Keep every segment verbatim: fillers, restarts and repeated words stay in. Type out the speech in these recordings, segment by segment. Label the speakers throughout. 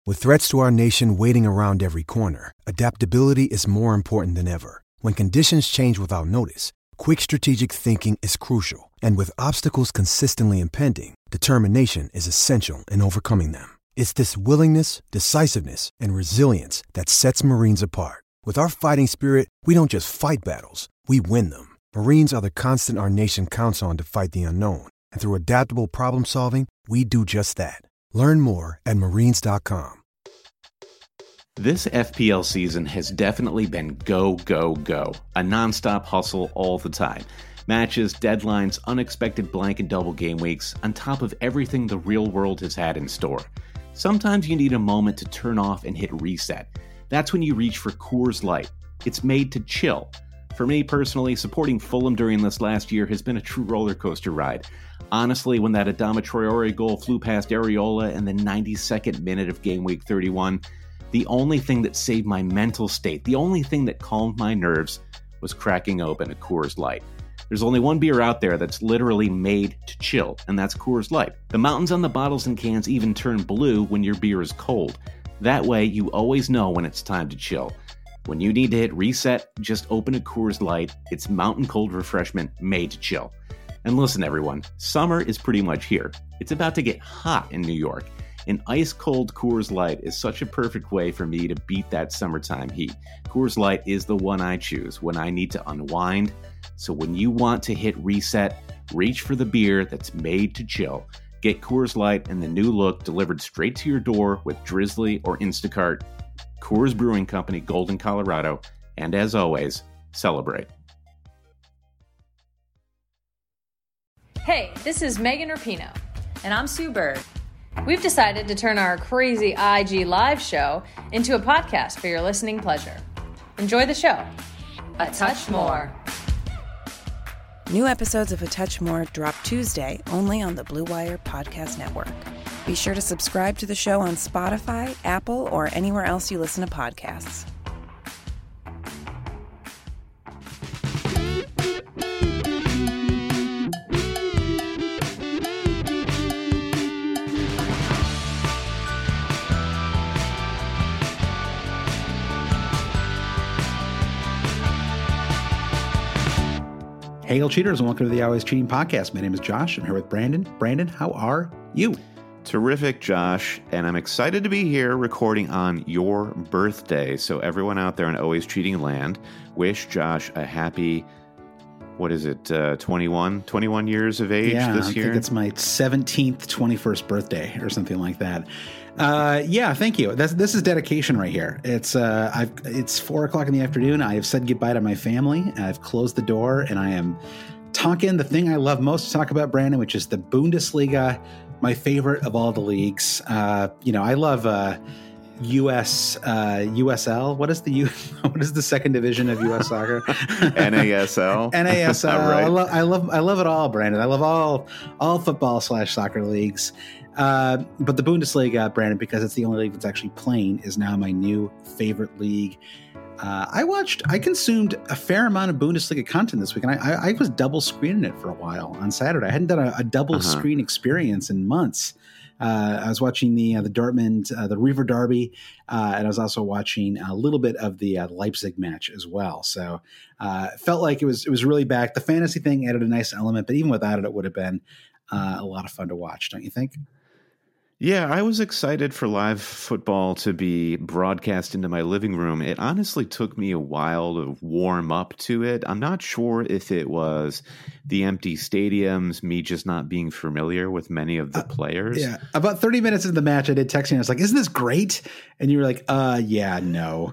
Speaker 1: With threats to our nation waiting around every corner, adaptability is more important than ever. When conditions change without notice, quick strategic thinking is crucial. And with obstacles consistently impending, determination is essential in overcoming them. It's this willingness, decisiveness, and resilience that sets Marines apart. With our fighting spirit, we don't just fight battles, we win them. Marines are the constant our nation counts on to fight the unknown. And through adaptable problem solving, we do just that. Learn more at marines dot com.
Speaker 2: This F P L season has definitely been go, go, go. A nonstop hustle all the time. Matches, deadlines, unexpected blank and double game weeks, on top of everything the real world has had in store. Sometimes you need a moment to turn off and hit reset. That's when you reach for Coors Light. It's made to chill. For me personally, supporting Fulham during this last year has been a true roller coaster ride. Honestly, when that Adama Traore goal flew past Areola in the ninety-second minute of game week thirty-one, the only thing that saved my mental state, the only thing that calmed my nerves, was cracking open a Coors Light. There's only one beer out there that's literally made to chill, and that's Coors Light. The mountains on the bottles and cans even turn blue when your beer is cold. That way, you always know when it's time to chill. When you need to hit reset, just open a Coors Light. It's mountain cold refreshment made to chill. And listen, everyone, summer is pretty much here. It's about to get hot in New York. An ice-cold Coors Light is such a perfect way for me to beat that summertime heat. Coors Light is the one I choose when I need to unwind. So when you want to hit reset, reach for the beer that's made to chill. Get Coors Light and the new look delivered straight to your door with Drizzly or Instacart. Coors Brewing Company, Golden, Colorado. And as always, celebrate.
Speaker 3: Hey, this is Megan Rapinoe. And I'm Sue Bird. We've decided to turn our crazy I G live show into a podcast for your listening pleasure. Enjoy the show. A Touch More.
Speaker 4: New episodes of A Touch More drop Tuesday only on the Blue Wire Podcast Network. Be sure to subscribe to the show on Spotify, Apple, or anywhere else you listen to podcasts.
Speaker 5: Hail cheaters, and welcome to the Always Cheating Podcast. My name is Josh. I'm here with Brandon. Brandon, how are you?
Speaker 2: Terrific, Josh, and I'm excited to be here recording on your birthday. So everyone out there in Always Cheating Land, wish Josh a happy, what is it, uh, twenty-one, twenty-one years of age
Speaker 5: yeah,
Speaker 2: this year?
Speaker 5: I think it's my seventeenth, twenty-first birthday or something like that. Uh, yeah, thank you. That's, this is dedication right here. It's uh, I've it's four o'clock in the afternoon. I have said goodbye to my family. I've closed the door, and I am talking the thing I love most to talk about, Brandon, which is the Bundesliga, my favorite of all the leagues. Uh, you know, I love uh, U S uh, U S L. What is the U? What is the second division of U S soccer?
Speaker 2: N A S L.
Speaker 5: N A S L.
Speaker 2: Right.
Speaker 5: I love, I love, I love it all, Brandon. I love all, all football slash soccer leagues. Uh, but the Bundesliga, Brandon, because it's the only league that's actually playing, is now my new favorite league. Uh, I watched, I consumed a fair amount of Bundesliga content this week, and I, I, I was double screening it for a while on Saturday. I hadn't done a, a double uh-huh. screen experience in months. Uh, I was watching the uh, the Dortmund, uh, the Reaver Derby, uh, and I was also watching a little bit of the uh, Leipzig match as well. So uh, it felt like it was it was really back. The fantasy thing added a nice element, but even without it, it would have been uh, a lot of fun to watch, don't you think?
Speaker 2: Yeah, I was excited for live football to be broadcast into my living room. It honestly took me a while to warm up to it. I'm not sure if it was the empty stadiums, me just not being familiar with many of the uh, players.
Speaker 5: Yeah, about thirty minutes into the match, I did text you. I was like, "Isn't this great?" And you were like, "Uh, yeah, no."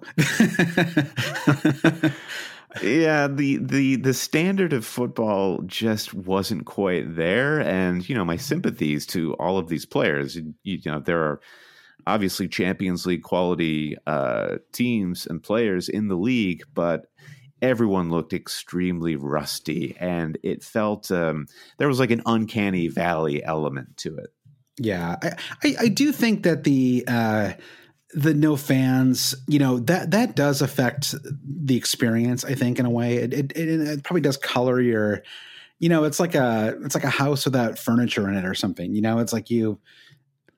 Speaker 2: Yeah, the, the the standard of football just wasn't quite there. And, you know, my sympathies to all of these players. You, you know, there are obviously Champions League quality uh, teams and players in the league, but everyone looked extremely rusty. And it felt um, there was like an uncanny valley element to it.
Speaker 5: Yeah, I, I, I do think that the uh, the no fans, you know, that that does affect the experience, I think, in a way. It, it, it, it probably does color your, you know, it's like a it's like a house without furniture in it or something. You know, it's like you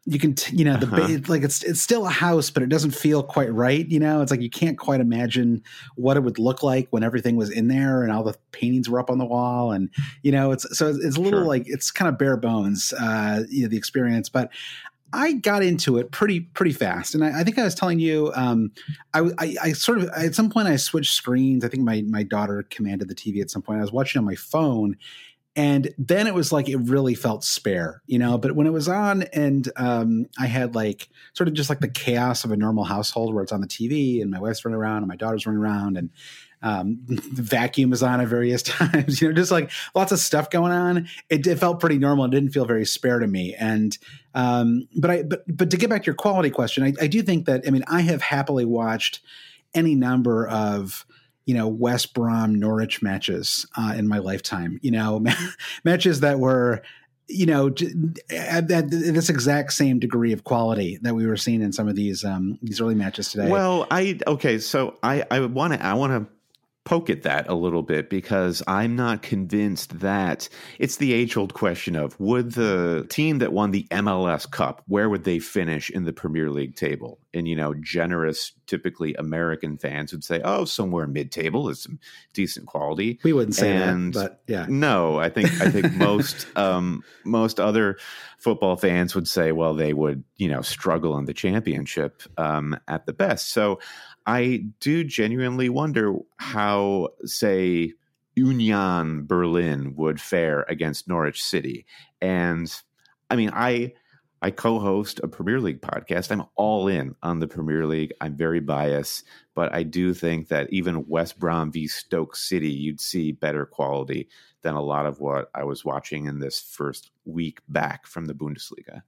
Speaker 5: you can, t- you know, the
Speaker 2: Uh-huh.
Speaker 5: ba- like it's it's still a house, but it doesn't feel quite right. You know, it's like you can't quite imagine what it would look like when everything was in there and all the paintings were up on the wall, and you know, it's so it's a little
Speaker 2: Sure.
Speaker 5: like it's kind of bare bones, uh, you know, the experience. But I got into it pretty pretty fast, and I, I think I was telling you, um, I, I I sort of at some point I switched screens. I think my my daughter commanded the T V at some point. I was watching on my phone. And then it was like it really felt spare, you know. But when it was on, and um, I had like sort of just like the chaos of a normal household where it's on the T V, and my wife's running around, and my daughter's running around, and um, the vacuum is on at various times, you know, just like lots of stuff going on. It, it felt pretty normal. It didn't feel very spare to me. And um, but I but but to get back to your quality question, I, I do think that I mean I have happily watched any number of you know, West Brom Norwich matches uh, in my lifetime, you know, matches that were, you know, at, at this exact same degree of quality that we were seeing in some of these um, these early matches today.
Speaker 2: Well, I okay, so I I want to I want to poke at that a little bit because I'm not convinced that it's the age-old question of would the team that won the M L S Cup, where would they finish in the Premier League table? And, you know, generous, typically American fans would say, oh, somewhere mid-table is some decent quality.
Speaker 5: We wouldn't say
Speaker 2: and
Speaker 5: that, but yeah.
Speaker 2: No, I think I think most um, most other football fans would say, well, they would, you know, struggle in the championship um, at the best. So I do genuinely wonder how, say, Union Berlin would fare against Norwich City. And I mean, I I co-host a Premier League podcast. I'm all in on the Premier League. I'm very biased, but I do think that even West Brom v Stoke City, you'd see better quality than a lot of what I was watching in this first week back from the Bundesliga.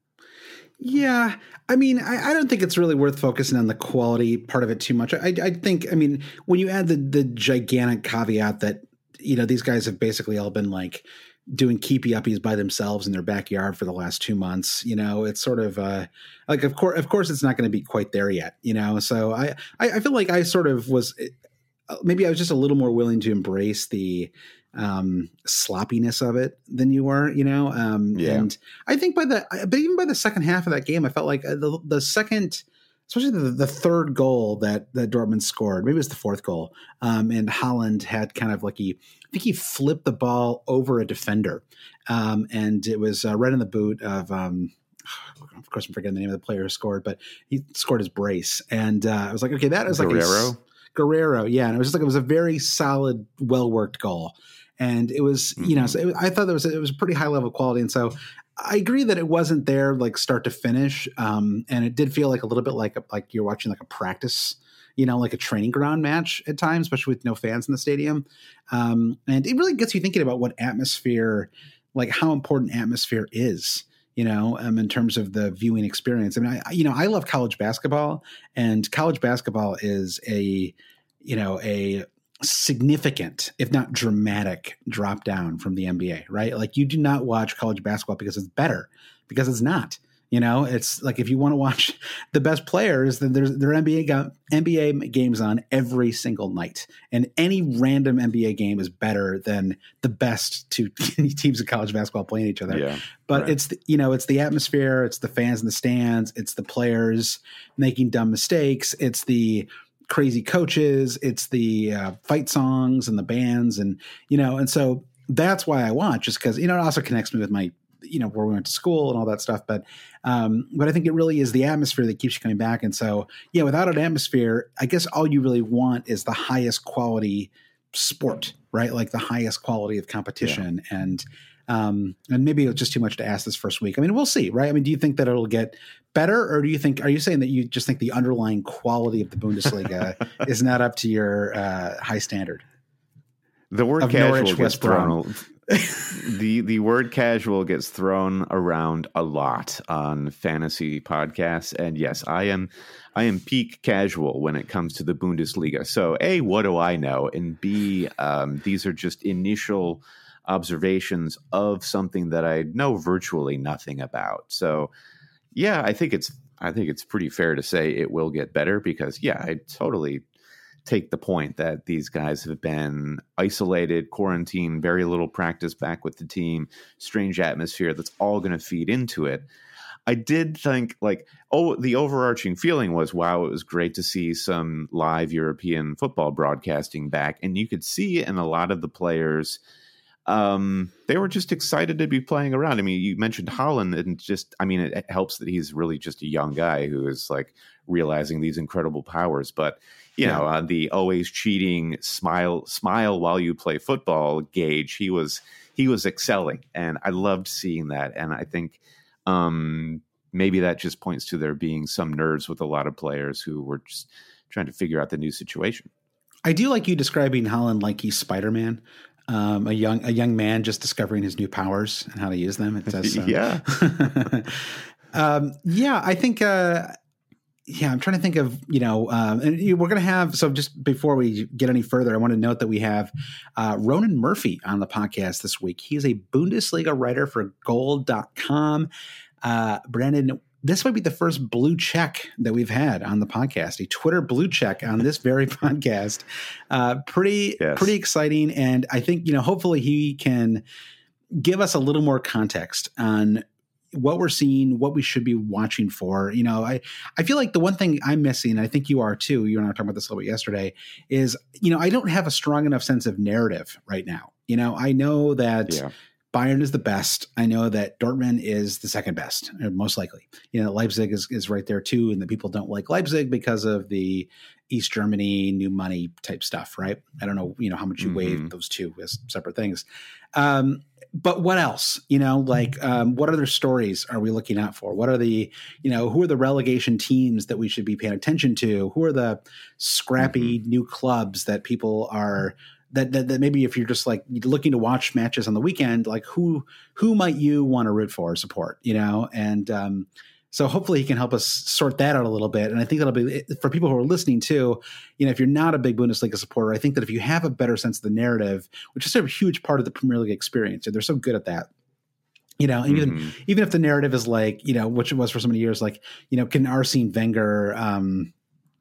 Speaker 5: Yeah, I mean, I, I don't think it's really worth focusing on the quality part of it too much. I, I think, I mean, when you add the the gigantic caveat that, you know, these guys have basically all been like doing keepy uppies by themselves in their backyard for the last two months, you know, it's sort of uh, like, of course, of course, it's not going to be quite there yet, you know. So I, I, I feel like I sort of was maybe I was just a little more willing to embrace the um sloppiness of it than you were, you know. Um
Speaker 2: Yeah.
Speaker 5: And I think by the but even by the second half of that game, I felt like the the second, especially the, the third goal that that Dortmund scored, maybe it was the fourth goal, um and Haaland had kind of like he I think he flipped the ball over a defender, um and it was uh, right in the boot of um of course I'm forgetting the name of the player who scored, but he scored his brace, and uh, I was like, okay, that was like
Speaker 2: Guerrero?
Speaker 5: a Guerrero, yeah, and it was just like it was a very solid, well worked goal. And it was, you know, so it, I thought that was it was a pretty high level quality, and so I agree that it wasn't there like start to finish, um, and it did feel like a little bit like a, like you're watching like a practice, you know, like a training ground match at times, especially with no fans in the stadium, um, and it really gets you thinking about what atmosphere, like how important atmosphere is, you know, um, in terms of the viewing experience. I mean, I you know I love college basketball, and college basketball is a you know a significant, if not dramatic, drop down from the N B A, right? Like you do not watch college basketball because it's better, because it's not. You know, it's like if you want to watch the best players, then there's there are N B A go, N B A games on every single night, and any random N B A game is better than the best two teams of college basketball playing each other.
Speaker 2: Yeah,
Speaker 5: but
Speaker 2: right.
Speaker 5: it's the, you know it's the atmosphere, it's the fans in the stands, it's the players making dumb mistakes, it's the crazy coaches, it's the uh, fight songs and the bands, and you know, and so that's why I watch, just because you know it also connects me with my, you know, where we went to school and all that stuff. But um, but I think it really is the atmosphere that keeps you coming back. And so yeah, without an atmosphere, I guess all you really want is the highest quality sport, right? Like the highest quality of competition, yeah. and. Um, and maybe it was just too much to ask this first week. I mean, we'll see, right? I mean, do you think that it'll get better, or do you think, are you saying that you just think the underlying quality of the Bundesliga is not up to your uh, high standard?
Speaker 2: The word
Speaker 5: of
Speaker 2: casual
Speaker 5: Norwich,
Speaker 2: gets
Speaker 5: West
Speaker 2: thrown. the the word casual gets thrown around a lot on fantasy podcasts, and yes, I am I am peak casual when it comes to the Bundesliga. So, A, what do I know? And B, um, these are just initial observations of something that I know virtually nothing about. So yeah, I think it's I think it's pretty fair to say it will get better, because yeah, I totally take the point that these guys have been isolated, quarantined, very little practice back with the team, strange atmosphere, that's all going to feed into it. I did think like, oh, the overarching feeling was, wow, it was great to see some live European football broadcasting back. And you could see in a lot of the players, um, they were just excited to be playing around. I mean, you mentioned Haaland, and just, I mean, it, it helps that he's really just a young guy who is like realizing these incredible powers. But, you yeah. know, uh, the always cheating, smile, smile while you play football gauge, he was, he was excelling. And I loved seeing that. And I think, um, maybe that just points to there being some nerves with a lot of players who were just trying to figure out the new situation.
Speaker 5: I do like you describing Haaland like he's Spider-Man. Um, a young a young man just discovering his new powers and how to use them. It does, um,
Speaker 2: yeah,
Speaker 5: um, yeah. I think, uh, yeah. I'm trying to think of you know, um, and we're gonna have. So just before we get any further, I want to note that we have uh, Ronan Murphy on the podcast this week. He is a Bundesliga writer for Goal dot com. Uh, Brandon, this might be the first blue check that we've had on the podcast, a Twitter blue check on this very podcast. Uh, pretty, yes. pretty exciting. And I think, you know, hopefully he can give us a little more context on what we're seeing, what we should be watching for. You know, I, I feel like the one thing I'm missing, and I think you are too, you and I were talking about this a little bit yesterday, is, you know, I don't have a strong enough sense of narrative right now. You know, I know that yeah. Bayern is the best. I know that Dortmund is the second best, most likely. You know, Leipzig is, is right there too, and that people don't like Leipzig because of the East Germany new money type stuff, right? I don't know, you know, how much you mm-hmm. weigh those two as separate things. Um, but what else? You know, like um, what other stories are we looking out for? What are the, you know, who are the relegation teams that we should be paying attention to? Who are the scrappy mm-hmm. new clubs that people are That, that that maybe if you're just like looking to watch matches on the weekend, like who who might you want to root for or support, you know? And um, so hopefully he can help us sort that out a little bit. And I think that'll be for people who are listening too. You know, if you're not a big Bundesliga supporter, I think that if you have a better sense of the narrative, which is sort of a huge part of the Premier League experience, and they're so good at that. You know, even mm-hmm. even if the narrative is like, you know, which it was for so many years, like, you know, can Arsene Wenger um,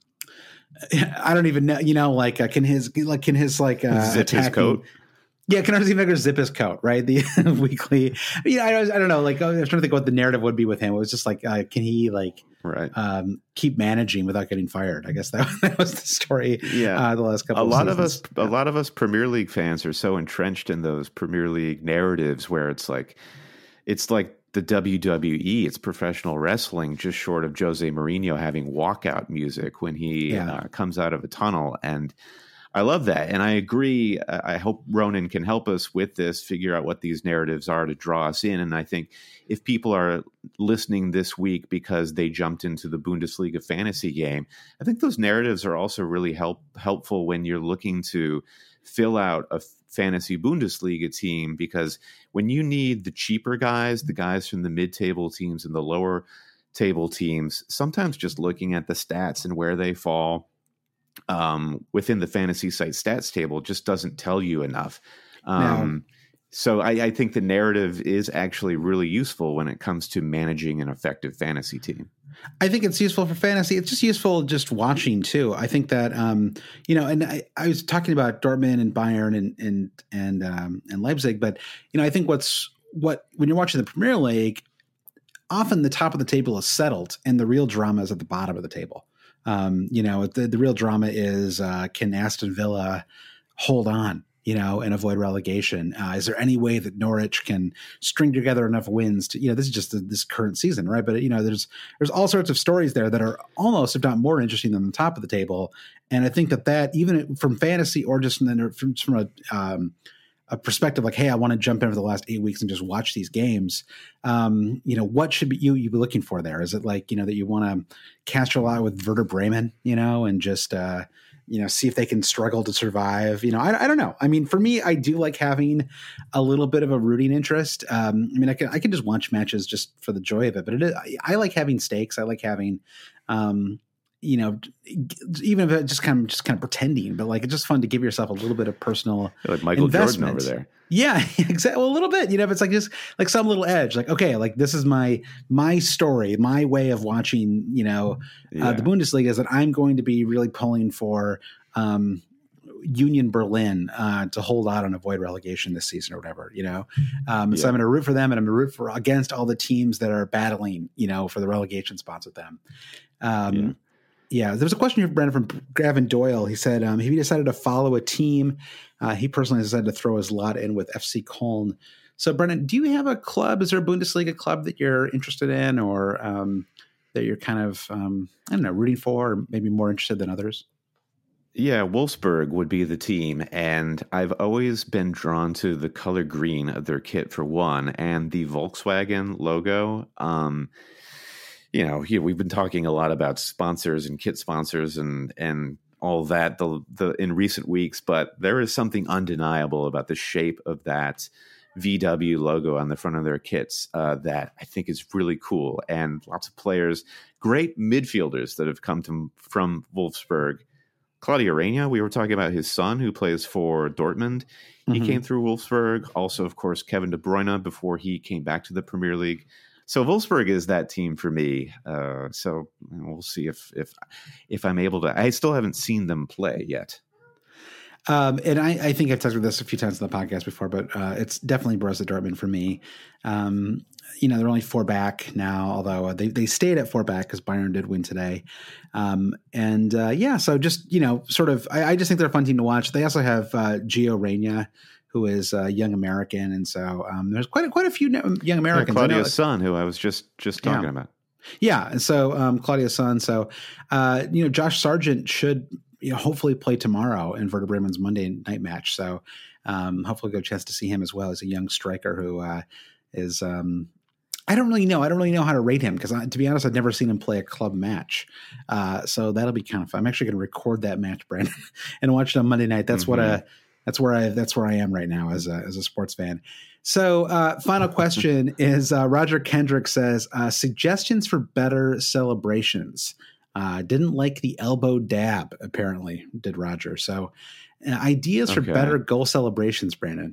Speaker 5: I don't even know, you know, like, uh, can his, like, can his, like, uh,
Speaker 2: zip attacking, his coat?
Speaker 5: Yeah. Can Arsene Wenger zip his coat, right? The weekly, you know, I, I don't know, like, I was trying to think what the narrative would be with him. It was just like, uh, can he, like,
Speaker 2: right.
Speaker 5: um, keep managing without getting fired? I guess that, that was the story.
Speaker 2: Yeah.
Speaker 5: Uh, the last couple
Speaker 2: a
Speaker 5: of
Speaker 2: lot
Speaker 5: seasons.
Speaker 2: of us,
Speaker 5: yeah.
Speaker 2: a lot of us Premier League fans are so entrenched in those Premier League narratives where it's like, it's like, the W W E, it's professional wrestling, just short of Jose Mourinho having walkout music when he yeah. uh, comes out of a tunnel. And I love that. And I agree. I hope Ronan can help us with this, figure out what these narratives are to draw us in. And I think if people are listening this week because they jumped into the Bundesliga fantasy game, I think those narratives are also really help helpful when you're looking to fill out a fantasy Bundesliga team, because when you need the cheaper guys, the guys from the mid-table teams and the lower table teams, sometimes just looking at the stats and where they fall um, within the fantasy site stats table just doesn't tell you enough. Um, no. So I, I think the narrative is actually really useful when it comes to managing an effective fantasy team.
Speaker 5: I think it's useful for fantasy. It's just useful just watching too. I think that, um, you know, and I, I was talking about Dortmund and Bayern and, and, and, um, and Leipzig, but, you know, I think what's what, when you're watching the Premier League, often the top of the table is settled and the real drama is at the bottom of the table. Um, you know, the, the real drama is, uh, can Aston Villa hold on, you know, and avoid relegation? Uh, is there any way that Norwich can string together enough wins to, you know, this is just a, this current season, right? But, you know, there's, there's all sorts of stories there that are almost, if not more interesting than the top of the table. And I think that that even from fantasy or just from, from, from a, um, a perspective like, hey, I want to jump in for the last eight weeks and just watch these games. Um, you know, what should be you, you be looking for there? Is it like, you know, that you want to cast your lot with Werder Bremen, you know, and just, uh, you know, see if they can struggle to survive. You know, I, I don't know. I mean, for me, I do like having a little bit of a rooting interest. Um, I mean, I can I can just watch matches just for the joy of it, but it is, I, I like having stakes. I like having, um, you know, even if it's just kind of just kind of pretending, but like it's just fun to give yourself a little bit of personal
Speaker 2: like Michael
Speaker 5: investment.
Speaker 2: Jordan over there.
Speaker 5: Yeah, exactly. Well, a little bit, you know, if it's like just like some little edge, like, okay, like this is my, my story, my way of watching, you know, yeah. uh, the Bundesliga is that I'm going to be really pulling for, um, Union Berlin uh, to hold out and avoid relegation this season or whatever, you know? Um,
Speaker 2: yeah.
Speaker 5: So I'm going to root for them, and I'm going to root for against all the teams that are battling, you know, for the relegation spots with them. Um, yeah. yeah. There was a question here, Brandon, from Gavin Doyle. He said, um, he decided to follow a team. Uh, he personally decided to throw his lot in with F C Köln. So, Brendan, do you have a club? Is there a Bundesliga club that you're interested in, or um, that you're kind of, um, I don't know, rooting for, or maybe more interested than others?
Speaker 2: Yeah, Wolfsburg would be the team, and I've always been drawn to the color green of their kit for one, and the Volkswagen logo. Um, you know, here we've been talking a lot about sponsors and kit sponsors and and all that the the in recent weeks, but there is something undeniable about the shape of that V W logo on the front of their kits uh, that I think is really cool. And lots of players, great midfielders that have come to, from Wolfsburg. Claudio Reyna, we were talking about his son who plays for Dortmund. He mm-hmm. came through Wolfsburg. Also, of course, Kevin De Bruyne before he came back to the Premier League. So Wolfsburg is that team for me. Uh, so we'll see if if if I'm able to. I still haven't seen them play yet.
Speaker 5: Um, and I, I think I've talked about this a few times on the podcast before, but uh, it's definitely Borussia Dortmund for me. Um, you know, they're only four back now, although they, they stayed at four back because Bayern did win today. Um, and uh, yeah, so just, you know, sort of, I, I just think they're a fun team to watch. They also have uh, Gio Reyna, who is a young American. And so um, there's quite a, quite a few young Americans.
Speaker 2: Yeah, Claudio's son, who I was just, just talking
Speaker 5: yeah.
Speaker 2: about.
Speaker 5: Yeah. And so um, Claudio's son. So, uh, you know, Josh Sargent should, you know, hopefully play tomorrow in Werder Bremen's Monday night match. So um, hopefully get a chance to see him as well as a young striker who uh, is, um, I don't really know. I don't really know how to rate him because to be honest, I've never seen him play a club match. Uh, so that'll be kind of fun. I'm actually going to record that match, Brandon, and watch it on Monday night. That's mm-hmm. what a, that's where I, that's where I am right now as a, as a sports fan. So uh, final question is uh, Roger Kendrick says, uh, suggestions for better celebrations. Uh, didn't like the elbow dab, apparently, did Roger. So uh, ideas for
Speaker 2: okay.
Speaker 5: better goal celebrations, Brandon.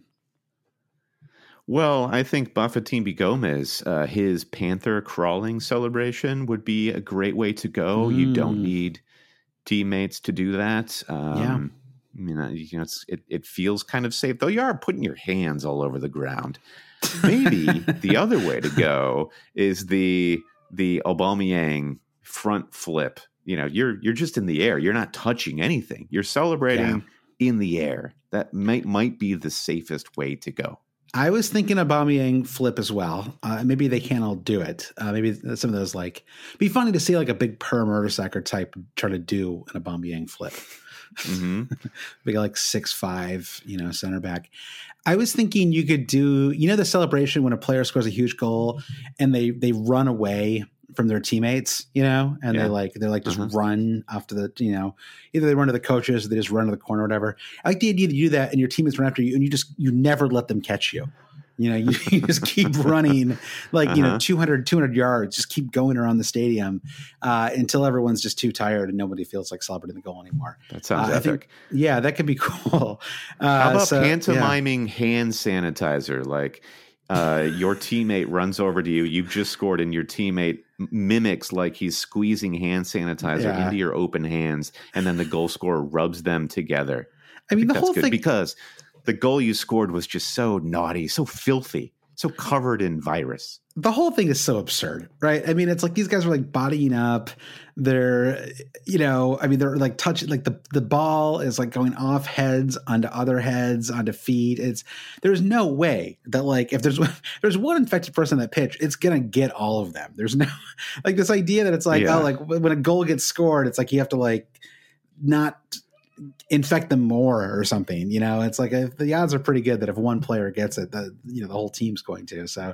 Speaker 2: Well, I think Bafétimbi Gomez, uh, his Panther crawling celebration would be a great way to go. Mm. You don't need teammates to do that. Um, yeah. I mean, you know, it's, it, it feels kind of safe, though you are putting your hands all over the ground. Maybe the other way to go is the the Aubameyang front flip. You know, you're you're just in the air. You're not touching anything. You're celebrating yeah. in the air. That might might be the safest way to go.
Speaker 5: I was thinking Aubameyang flip as well. Uh, maybe they can't all do it. Uh, maybe some of those like be funny to see like a big Per Mertesacker type try to do an Aubameyang flip. Mm-hmm. Big like six five, you know, center back. I was thinking you could do, you know, the celebration when a player scores a huge goal and they they run away from their teammates, you know, and yeah. they like they're like just uh-huh. run after the, you know, either they run to the coaches or they just run to the corner or whatever. I like the idea that you do that and your teammates run after you and you just you never let them catch you. You know, you, you just keep running like, uh-huh. you know, two hundred, two hundred yards, just keep going around the stadium uh, until everyone's just too tired and nobody feels like celebrating the goal anymore.
Speaker 2: That sounds
Speaker 5: uh,
Speaker 2: epic.
Speaker 5: Think, yeah, that could be cool. Uh,
Speaker 2: How about
Speaker 5: so,
Speaker 2: pantomiming
Speaker 5: yeah.
Speaker 2: hand sanitizer? Like uh, your teammate runs over to you, you've just scored, and your teammate mimics like he's squeezing hand sanitizer yeah. into your open hands, and then the goal scorer rubs them together.
Speaker 5: I, I mean, the whole
Speaker 2: good
Speaker 5: thing
Speaker 2: because the goal you scored was just so naughty, so filthy, so covered in virus.
Speaker 5: The whole thing is so absurd, right? I mean, it's like these guys are like bodying up. They're, you know, I mean, they're like touching, like the, the ball is like going off heads onto other heads, onto feet. It's, there's no way that like, if there's, if there's one infected person on that pitch, it's going to get all of them. There's no, like this idea that it's like, yeah. oh, like when a goal gets scored, it's like you have to like not infect them more or something, you know. It's like a, the odds are pretty good that if one player gets it, the you know the whole team's going to. So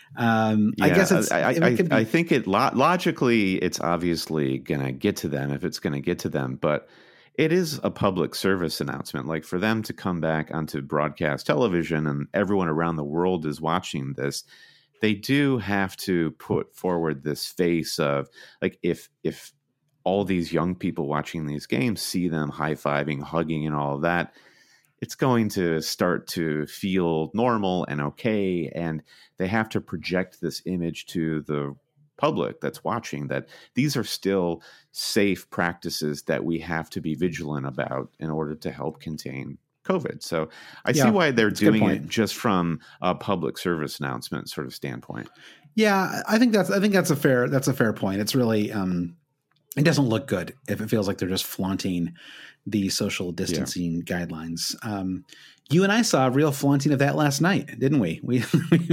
Speaker 5: um,
Speaker 2: yeah,
Speaker 5: I guess it's.
Speaker 2: I,
Speaker 5: it
Speaker 2: I,
Speaker 5: be,
Speaker 2: I think it lo- logically, it's obviously going to get to them if it's going to get to them, but it is a public service announcement. Like for them to come back onto broadcast television and everyone around the world is watching this, they do have to put forward this face of like if if. all these young people watching these games see them high-fiving, hugging, and all of that, it's going to start to feel normal and okay, and they have to project this image to the public that's watching that these are still safe practices that we have to be vigilant about in order to help contain COVID. So I
Speaker 5: Yeah,
Speaker 2: see why they're
Speaker 5: that's a good
Speaker 2: doing
Speaker 5: point.
Speaker 2: it just from a public service announcement sort of standpoint.
Speaker 5: Yeah, I think that's I think that's a fair that's a fair point. It's really um, it doesn't look good if it feels like they're just flaunting the social distancing yeah. guidelines. Um, you and I saw a real flaunting of that last night, didn't we? We,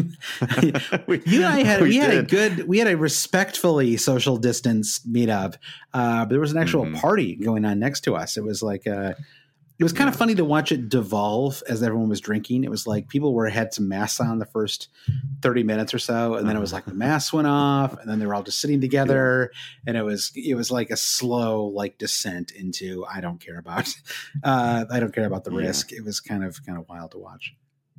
Speaker 5: we you and I had we, we had a good we had a respectfully social distance meetup. Uh, there was an actual mm-hmm. party going on next to us. It was like a It was kind yeah. of funny to watch it devolve as everyone was drinking. It was like people were had some masks on the first thirty minutes or so, and then it was like the masks went off, and then they were all just sitting together, yeah. and it was it was like a slow like descent into I don't care about uh, I don't care about the yeah. risk. It was kind of kind of wild to watch.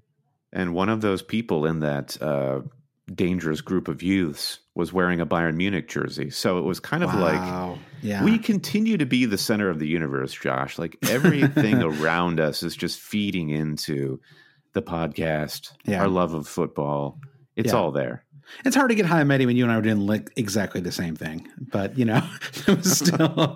Speaker 2: And one of those people in that uh, dangerous group of youths was wearing a Bayern Munich jersey. So it was kind of
Speaker 5: wow.
Speaker 2: like,
Speaker 5: yeah.
Speaker 2: we continue to be the center of the universe, Josh. Like everything around us is just feeding into the podcast,
Speaker 5: yeah.
Speaker 2: our love of football. It's
Speaker 5: yeah.
Speaker 2: all there.
Speaker 5: It's hard to get high and mighty when you and I were doing like exactly the same thing, but you know, it was still,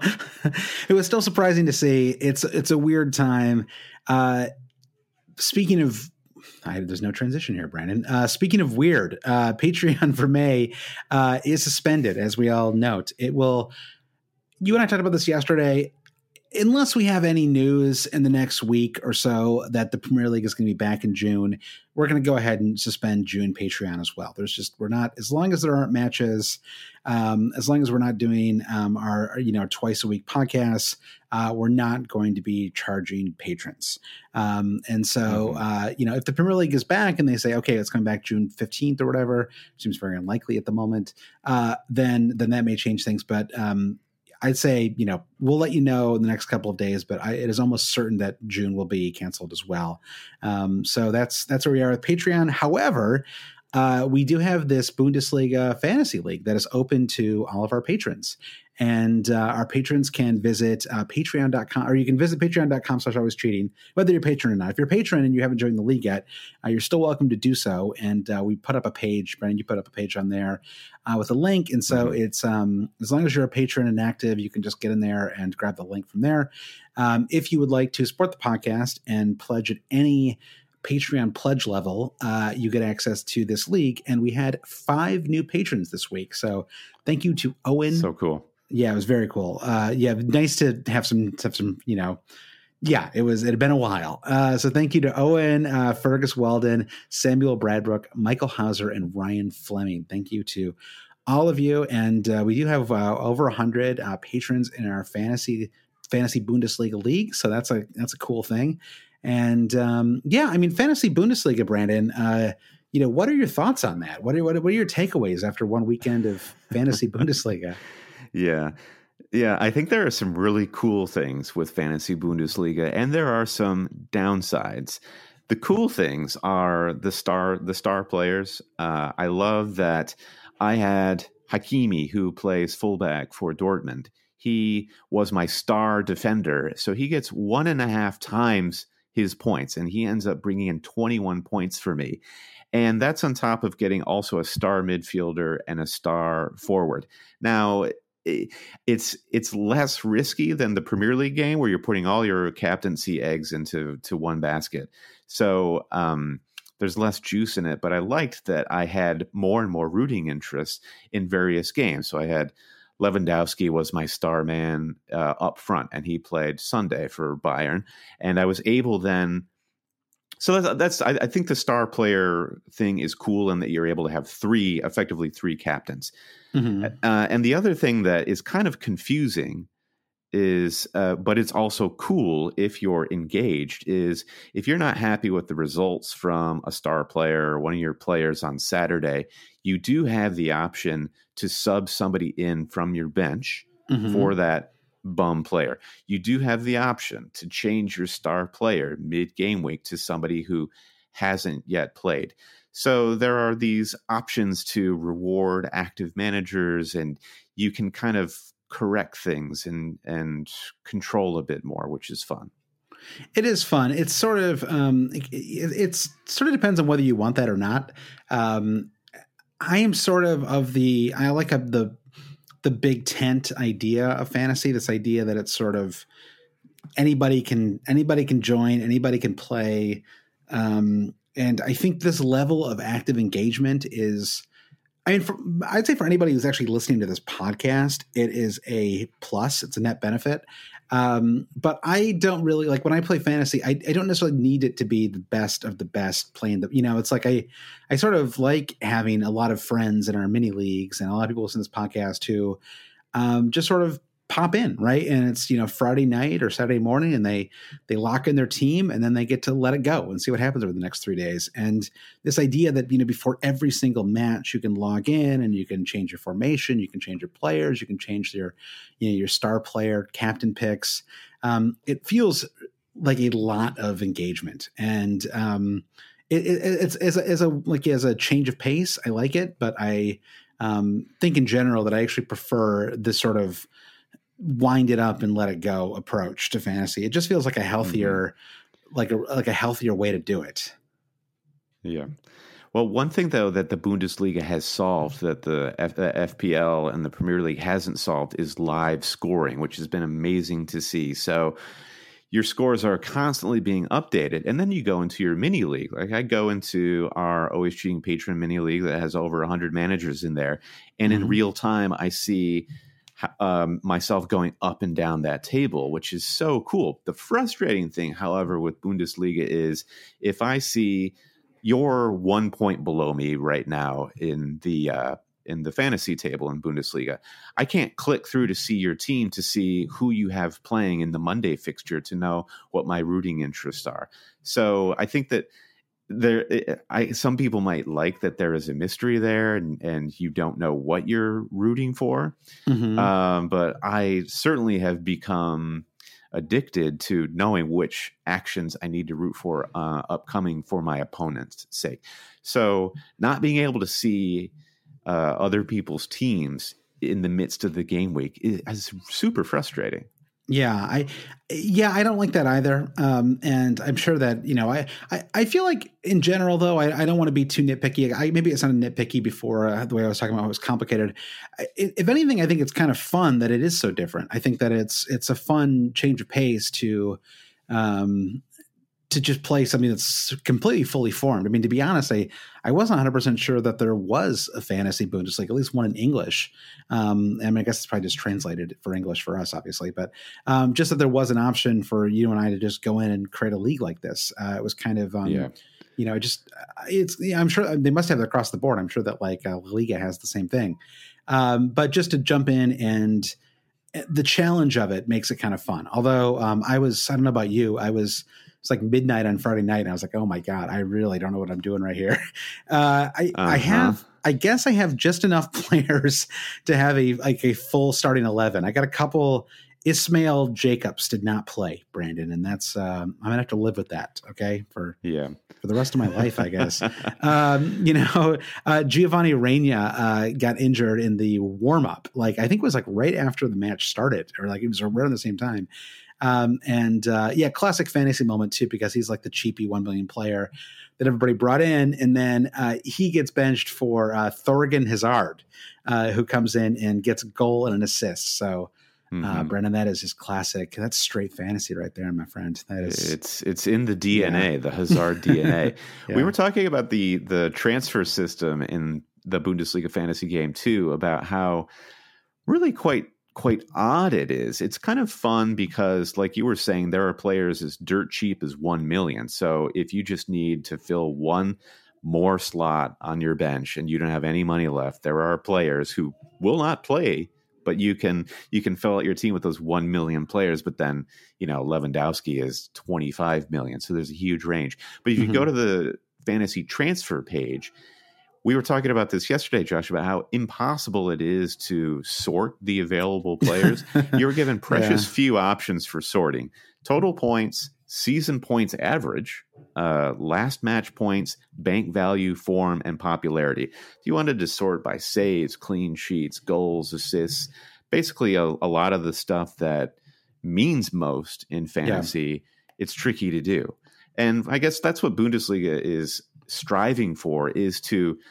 Speaker 5: it was still surprising to see. It's, it's a weird time. Uh, speaking of, I, there's no transition here, Brandon. Uh, speaking of weird, uh, Patreon for May uh, is suspended, as we all note. It will. You and I talked about this yesterday. Unless we have any news in the next week or so that the Premier League is going to be back in June, we're going to go ahead and suspend June Patreon as well. There's just we're not as long as there aren't matches, um, as long as we're not doing um, our you know twice a week podcasts, uh, we're not going to be charging patrons. Um, and so mm-hmm. uh, you know if the Premier League is back and they say okay, it's coming back June fifteenth or whatever, seems very unlikely at the moment, uh, then then that may change things, but. Um, I'd say, you know, we'll let you know in the next couple of days, but I, it is almost certain that June will be canceled as well. Um, so that's that's where we are with Patreon. However, uh, we do have this Bundesliga Fantasy League that is open to all of our patrons. And uh, our patrons can visit uh, patreon dot com, or you can visit patreon dot com slash always cheating, whether you're a patron or not. If you're a patron and you haven't joined the league yet, uh, you're still welcome to do so. And uh, we put up a page, Brandon, you put up a page on there uh, with a link. And so mm-hmm. it's um, as long as you're a patron and active, you can just get in there and grab the link from there. Um, if you would like to support the podcast and pledge at any Patreon pledge level, uh, you get access to this league. And we had five new patrons this week. So thank you to Owen.
Speaker 2: So cool.
Speaker 5: Yeah, it was very cool. Uh, yeah, nice to have some, have some, you know, yeah, it was, it had been a while. Uh, so thank you to Owen, uh, Fergus Weldon, Samuel Bradbrook, Michael Hauser, and Ryan Fleming. Thank you to all of you. And uh, we do have uh, over a hundred uh, patrons in our fantasy, fantasy Bundesliga league. So that's a, that's a cool thing. And um, yeah, I mean, fantasy Bundesliga, Brandon, uh, you know, what are your thoughts on that? What are, what are, what are your takeaways after one weekend of fantasy Bundesliga?
Speaker 2: Yeah. Yeah. I think there are some really cool things with Fantasy Bundesliga, and there are some downsides. The cool things are the star, the star players. Uh, I love that I had Hakimi, who plays fullback for Dortmund. He was my star defender. So he gets one and a half times his points, and he ends up bringing in twenty-one points for me. And that's on top of getting also a star midfielder and a star forward. Now, it's it's less risky than the Premier League game where you're putting all your captaincy eggs into to one basket. So um, there's less juice in it. But I liked that I had more and more rooting interest in various games. So I had Lewandowski was my star man uh, up front, and he played Sunday for Bayern. And I was able then. So that's, that's I, I think the star player thing is cool in that you're able to have three, effectively three captains. Mm-hmm. Uh, and the other thing that is kind of confusing is, uh, but it's also cool if you're engaged, is if you're not happy with the results from a star player or one of your players on Saturday, you do have the option to sub somebody in from your bench mm-hmm. for that bum player. You do have the option to change your star player mid-game week to somebody who hasn't yet played. So there are these options to reward active managers, and you can kind of correct things and and control a bit more, which is fun.
Speaker 5: It is fun. It's sort of um, it, it's sort of depends on whether you want that or not. Um, I am sort of of the I like a, the the big tent idea of fantasy. This idea that it's sort of anybody can anybody can join, anybody can play, um, and I think this level of active engagement is. I mean, for, I'd say for anybody who's actually listening to this podcast, it is a plus. It's a net benefit. Um, but I don't really like when I play fantasy, I, I don't necessarily need it to be the best of the best playing the, you know, it's like I, I sort of like having a lot of friends in our mini leagues and a lot of people listen to this podcast who um, just sort of pop in, right? And it's, you know, Friday night or Saturday morning and they, they lock in their team and then they get to let it go and see what happens over the next three days. And this idea that, you know, before every single match, you can log in and you can change your formation, you can change your players, you can change your, you know, your star player, captain picks. Um, it feels like a lot of engagement and um, it, it, it's as a, as a, like as a change of pace, I like it, but I um, think in general that I actually prefer this sort of wind it up and let it go approach to fantasy. It just feels like a healthier, mm-hmm. like a like a healthier way to do it.
Speaker 2: Yeah. Well, one thing though that the Bundesliga has solved that the, F- the F P L and the Premier League hasn't solved is live scoring, which has been amazing to see. So your scores are constantly being updated, and then you go into your mini league. Like I go into our Always Cheating Patron mini league that has over one hundred managers in there, and mm-hmm. in real time I see Um, myself going up and down that table, which is so cool. The frustrating thing, however, with Bundesliga is if I see you're one point below me right now in the uh, in the fantasy table in Bundesliga, I can't click through to see your team to see who you have playing in the Monday fixture to know what my rooting interests are. So I think that there, I some people might like that there is a mystery there, and, and you don't know what you're rooting for. Mm-hmm. Um, but I certainly have become addicted to knowing which actions I need to root for uh, upcoming for my opponent's sake. So not being able to see uh, other people's teams in the midst of the game week is, is super frustrating.
Speaker 5: Yeah, I, yeah, I don't like that either. Um, and I'm sure that, you know, I, I, I feel like in general, though, I, I don't want to be too nitpicky. I, maybe it's not nitpicky before uh, the way I was talking about it was complicated. I, if anything, I think it's kind of fun that it is so different. I think that it's, it's a fun change of pace to, um, to just play something that's completely fully formed. I mean, to be honest, I, I wasn't one hundred percent sure that there was a fantasy Bundesliga, at least one in English. Um, I mean, I guess it's probably just translated for English for us, obviously, but um, just that there was an option for you and I to just go in and create a league like this. Uh, it was kind of, um, yeah. you know, just it's, yeah, I'm sure they must have it across the board. I'm sure that like uh, La Liga has the same thing. Um, but just to jump in and the challenge of it makes it kind of fun. Although um, I was, I don't know about you, I was, it's like midnight on Friday night, and I was like, "Oh my god, I really don't know what I'm doing right here." Uh, I, uh-huh. I have, I guess, I have just enough players to have a like a full starting eleven. I got a couple. Ismail Jacobs did not play, Brandon, and that's um, I'm gonna have to live with that. Okay, for
Speaker 2: yeah,
Speaker 5: for the rest of my life, I guess. um, you know, uh, Giovanni Reina uh, got injured in the warm up. Like I think it was like right after the match started, or like it was right around the same time. Um, and uh, yeah, classic fantasy moment too, because he's like the cheapy one million player that everybody brought in. And then uh, he gets benched for uh, Thorgan Hazard, uh, who comes in and gets a goal and an assist. So mm-hmm. uh, Brendan, that is just classic. That's straight fantasy right there, my friend. That is,
Speaker 2: it's, it's in the D N A, yeah. the Hazard D N A. yeah. We were talking about the, the transfer system in the Bundesliga fantasy game too, about how really quite, quite odd it is. It's kind of fun because, like you were saying, there are players as dirt cheap as one million. So if you just need to fill one more slot on your bench and you don't have any money left, there are players who will not play, but you can you can fill out your team with those one million players. But then, you know, Lewandowski is twenty-five million. So there's a huge range. But if you mm-hmm. go to the fantasy transfer page, we were talking about this yesterday, Josh, about how impossible it is to sort the available players. You were given precious yeah. few options for sorting. Total points, season points average, uh, last match points, bank value, form, and popularity. If you wanted to sort by saves, clean sheets, goals, assists, basically a, a lot of the stuff that means most in fantasy, yeah. it's tricky to do. And I guess that's what Bundesliga is striving for, is to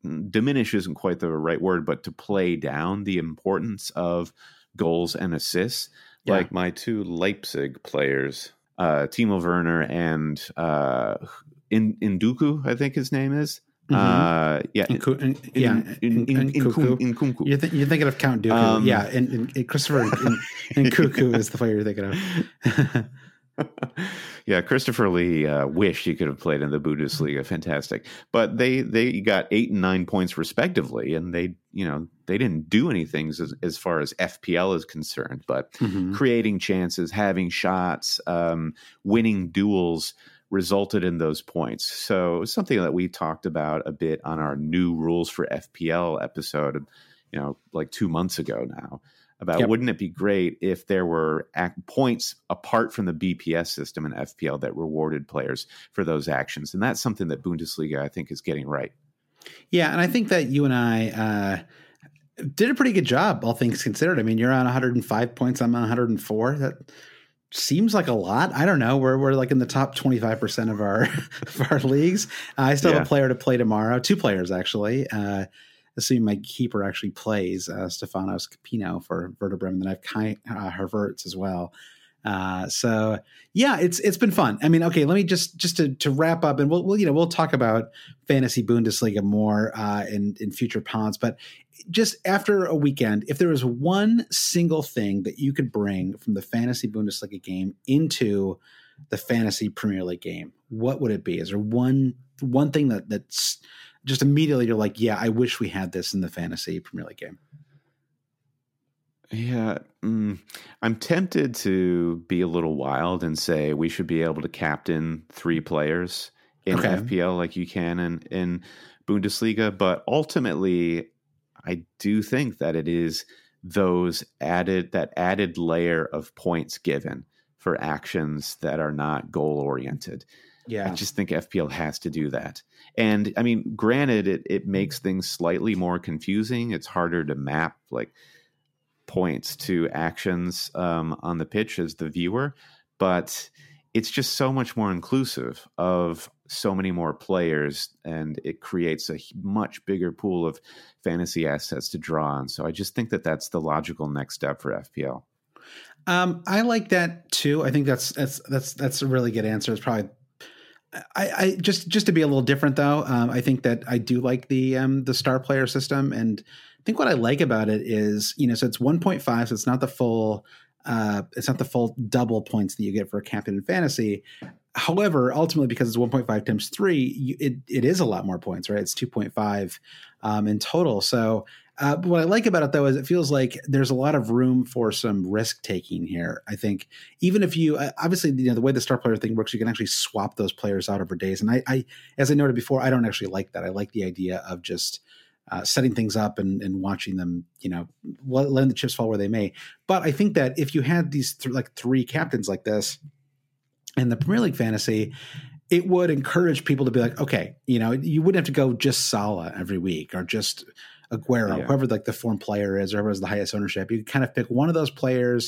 Speaker 2: diminish isn't quite the right word, but to play down the importance of goals and assists. Yeah. Like my two Leipzig players, uh, Timo Werner and uh, in Nkunku, I think his name is. Mm-hmm. Uh, yeah, in, in,
Speaker 5: yeah,
Speaker 2: in, in, in, in, in Kunku.
Speaker 5: You're, th- you're thinking of Count Dooku. Um, yeah, and, and, and Christopher Nkunku is the player you're thinking of.
Speaker 2: Yeah, Christopher Lee uh, wished he could have played in the Bundesliga. Fantastic, but they they got eight and nine points respectively, and they you know they didn't do anything as, as far as F P L is concerned. But mm-hmm. creating chances, having shots, um, winning duels resulted in those points. So it's something that we talked about a bit on our new rules for F P L episode, you know, like two months ago now, about yep. wouldn't it be great if there were act- points apart from the B P S system in F P L that rewarded players for those actions. And that's something that Bundesliga, I think, is getting right.
Speaker 5: Yeah, and I think that you and I uh, did a pretty good job, all things considered. I mean, you're on one hundred five points, I'm on one hundred four. That seems like a lot. I don't know. We're we're like in the top twenty-five percent of our of our leagues. Uh, I still yeah. have a player to play tomorrow. Two players actually. Uh, assuming my keeper actually plays, uh, Stefanos Capino for Werder Bremen. Then I have Kai uh, Havertz as well. Uh, so yeah, it's it's been fun. I mean, okay, let me just just to to wrap up, and we'll, we'll you know we'll talk about fantasy Bundesliga more uh, in in future pods, but. Just after a weekend, if there was one single thing that you could bring from the fantasy Bundesliga game into the fantasy Premier League game, what would it be? Is there one one thing that that's just immediately you're like, yeah, I wish we had this in the fantasy Premier League game?
Speaker 2: Yeah, mm, I'm tempted to be a little wild and say we should be able to captain three players in okay. F P L like you can in, in Bundesliga, but ultimately I do think that it is those added, that added layer of points given for actions that are not goal oriented. Yeah. I just think F P L has to do that. And I mean, granted, it, it makes things slightly more confusing. It's harder to map like points to actions um, on the pitch as the viewer, but it's just so much more inclusive of so many more players, and it creates a much bigger pool of fantasy assets to draw on. So I just think that that's the logical next step for F P L.
Speaker 5: Um, I like that too. I think that's that's that's that's a really good answer. It's probably I, I just just to be a little different though. Um, I think that I do like the um, the star player system, and I think what I like about it is you know so it's one point five, so it's not the full. Uh, it's not the full double points that you get for a captain in fantasy. However, ultimately, because it's one point five times three, you, it it is a lot more points, right? It's two point five um, in total. So uh, what I like about it, though, is it feels like there's a lot of room for some risk taking here. I think even if you uh, obviously, you know, the way the star player thing works, you can actually swap those players out over days. And I, I as I noted before, I don't actually like that. I like the idea of just Uh, setting things up and, and watching them, you know, letting the chips fall where they may. But I think that if you had these th- like three captains like this in the Premier League fantasy, it would encourage people to be like, okay, you know, you wouldn't have to go just Salah every week or just Aguero, yeah. whoever like the form player is, or whoever has the highest ownership. You kind of pick one of those players,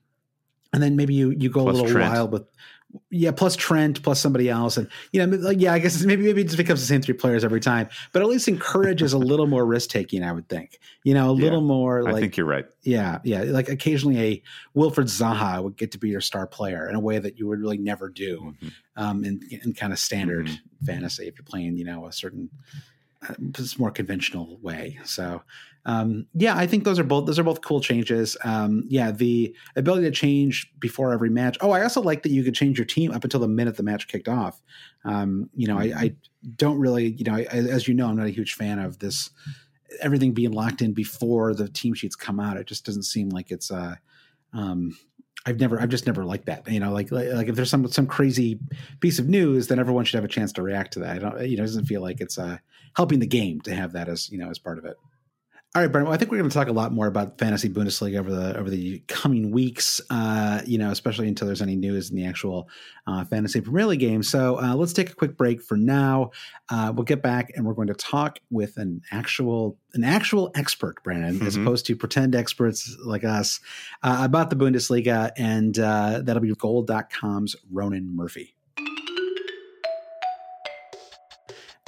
Speaker 5: and then maybe you you go plus a little Trent. wild with. Yeah, plus Trent, plus somebody else, and you know, like yeah, I guess maybe maybe it just becomes the same three players every time, but at least encourages a little more risk taking. I would think, you know, a yeah, little more. Like,
Speaker 2: I think you're right.
Speaker 5: Yeah, yeah, like occasionally a Wilfried Zaha would get to be your star player in a way that you would really never do mm-hmm. um, in, in kind of standard mm-hmm. fantasy if you're playing, you know, a certain uh, more conventional way. So. Um, yeah, I think those are both, those are both cool changes. Um, yeah, the ability to change before every match. Oh, I also like that you could change your team up until the minute the match kicked off. Um, you know, I, I don't really, you know, I, as you know, I'm not a huge fan of this, everything being locked in before the team sheets come out. It just doesn't seem like it's, uh, um, I've never, I've just never liked that, you know, like, like, like if there's some, some crazy piece of news, then everyone should have a chance to react to that. I don't, you know, it doesn't feel like it's, uh, helping the game to have that as, you know, as part of it. All right, Brendan. Well, I think we're going to talk a lot more about fantasy Bundesliga over the over the coming weeks. Uh, you know, especially until there's any news in the actual uh, fantasy Premier League game. So uh, let's take a quick break for now. Uh, we'll get back and we're going to talk with an actual an actual expert, Brandon, mm-hmm. as opposed to pretend experts like us uh, about the Bundesliga, and uh, that'll be Goal dot com's Ronan Murphy.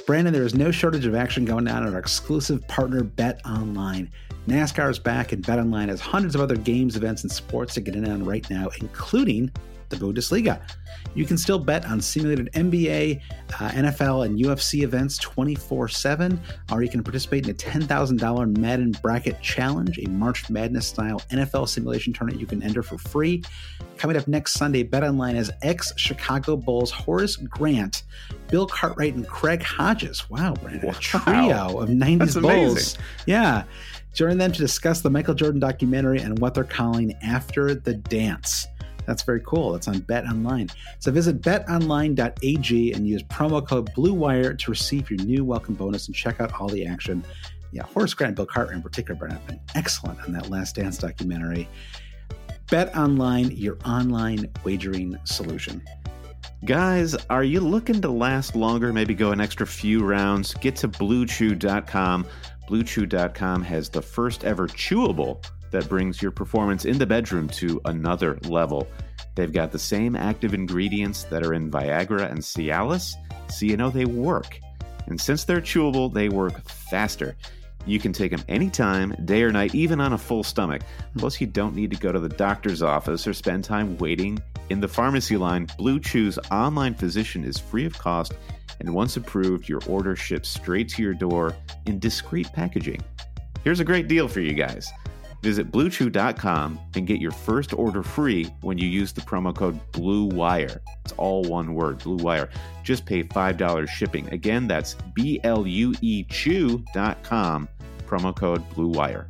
Speaker 5: Brandon, there is no shortage of action going on at our exclusive partner, BetOnline. NASCAR is back, and BetOnline has hundreds of other games, events, and sports to get in on right now, including the Bundesliga. You can still bet on simulated N B A, uh, N F L, and U F C events twenty-four seven, or you can participate in a ten thousand dollars Madden Bracket Challenge, a March Madness-style N F L simulation tournament you can enter for free. Coming up next Sunday, BetOnline has ex-Chicago Bulls Horace Grant, Bill Cartwright, and Craig Hodges. Wow, Brandon,
Speaker 2: Wow.
Speaker 5: a trio of nineties
Speaker 2: That's
Speaker 5: Bulls.
Speaker 2: amazing.
Speaker 5: Yeah. Join them to discuss the Michael Jordan documentary and what they're calling After the Dance. That's very cool. That's on BetOnline. So visit bet online dot a g and use promo code BlueWire to receive your new welcome bonus and check out all the action. Yeah, Horace Grant and Bill Cartwright in particular, Brandon, have been excellent on that Last Dance documentary. BetOnline, your online wagering solution.
Speaker 2: Guys, are you looking to last longer, maybe go an extra few rounds? Get to blue chew dot com. blue chew dot com has the first ever chewable that brings your performance in the bedroom to another level. They've got the same active ingredients that are in Viagra and Cialis, so you know they work. And since they're chewable, they work faster. You can take them anytime, day or night, even on a full stomach. Plus, you don't need to go to the doctor's office or spend time waiting in the pharmacy line. Blue Chew's online physician is free of cost, and once approved, your order ships straight to your door in discreet packaging. Here's a great deal for you guys. Visit blue chew dot com and get your first order free when you use the promo code BLUEWIRE. It's all one word, BLUEWIRE. Just pay five dollars shipping. Again, that's B L U E chew dot com, promo code BLUEWIRE.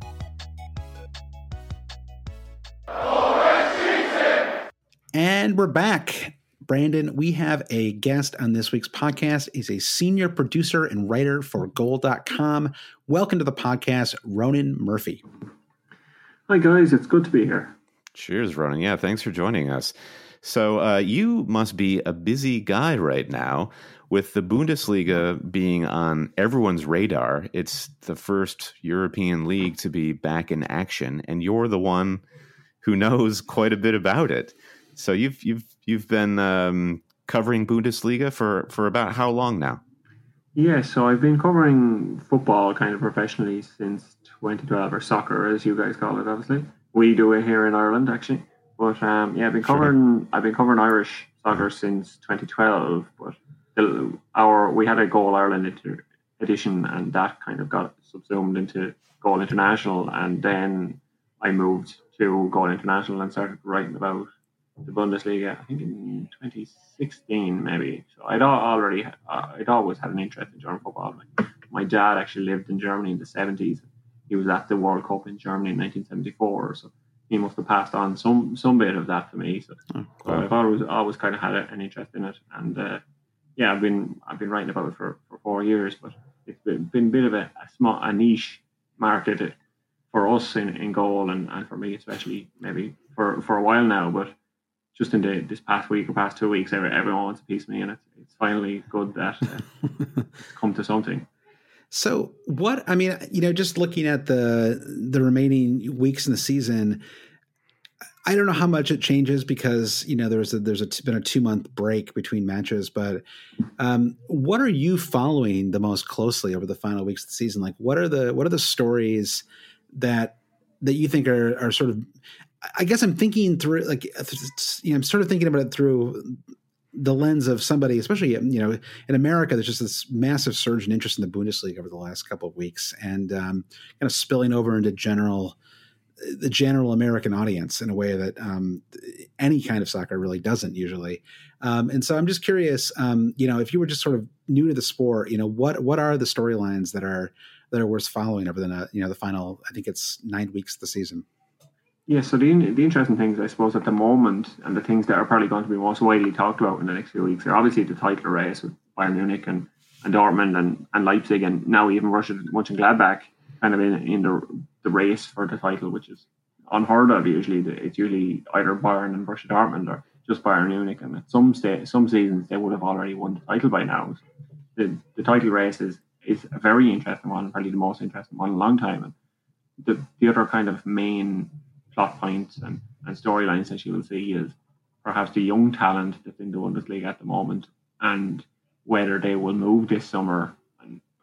Speaker 5: And we're back. Brandon, we have a guest on this week's podcast. He's a senior producer and writer for goal dot com. Welcome to the podcast, Ronan Murphy.
Speaker 6: Hi, guys. It's good to be here.
Speaker 2: Cheers, Ronan. Yeah, thanks for joining us. So uh, you must be a busy guy right now with the Bundesliga being on everyone's radar. It's the first European league to be back in action, and you're the one who knows quite a bit about it. So you've you've you've been um, covering Bundesliga for, for about how long now?
Speaker 6: Yeah, so I've been covering football kind of professionally since twenty twelve, or soccer as you guys call it. Obviously, we do it here in Ireland actually. But um, yeah, I've been covering sure. I've been covering Irish soccer since twenty twelve. But the, our we had a Goal Ireland inter- edition, and that kind of got subsumed into Goal International, and then I moved to Goal International and started writing about the Bundesliga, I think in twenty sixteen maybe. So I'd already, uh, I'd always had an interest in German football. My, my dad actually lived in Germany in the seventies. He was at the World Cup in Germany in nineteen seventy-four. So he must have passed on some some bit of that for me. So, oh, so I've always always kind of had a, an interest in it. And uh, yeah, I've been I've been writing about it for, for four years. But it's been, been a bit of a, a small a niche market for us in, in goal, and, and for me especially maybe for, for a while now. But just in the, this past week or past two weeks, every, everyone wants a piece of me, and it's, it's finally good that uh, it's come to something.
Speaker 5: So what, I mean, you know, just looking at the the remaining weeks in the season, I don't know how much it changes because, you know, there's a, there's a, been a two month break between matches, but um, what are you following the most closely over the final weeks of the season? Like, what are the, what are the stories that, that you think are, are sort of, I guess I'm thinking through, like, you know, I'm sort of thinking about it through the lens of somebody, especially, you know, in America, there's just this massive surge in interest in the Bundesliga over the last couple of weeks, and um, kind of spilling over into general, the general American audience in a way that um, any kind of soccer really doesn't usually. Um, and so I'm just curious, um, you know, if you were just sort of new to the sport, you know, what what are the storylines that are that are worth following over the, you know, the final, I think it's nine weeks of the season.
Speaker 6: Yeah, so the the interesting things, I suppose, at the moment, and the things that are probably going to be most widely talked about in the next few weeks, are obviously the title race with Bayern Munich and, and Dortmund and, and Leipzig, and now even Russia, Mönchengladbach, kind of in in the the race for the title, which is unheard of. Usually, it's usually either Bayern and Borussia Dortmund or just Bayern Munich, and at some state, some seasons they would have already won the title by now. So the the title race is is a very interesting one, probably the most interesting one in a long time. And the the other kind of main plot points and, and storylines that you will see is perhaps the young talent that's in the Bundesliga at the moment, and whether they will move this summer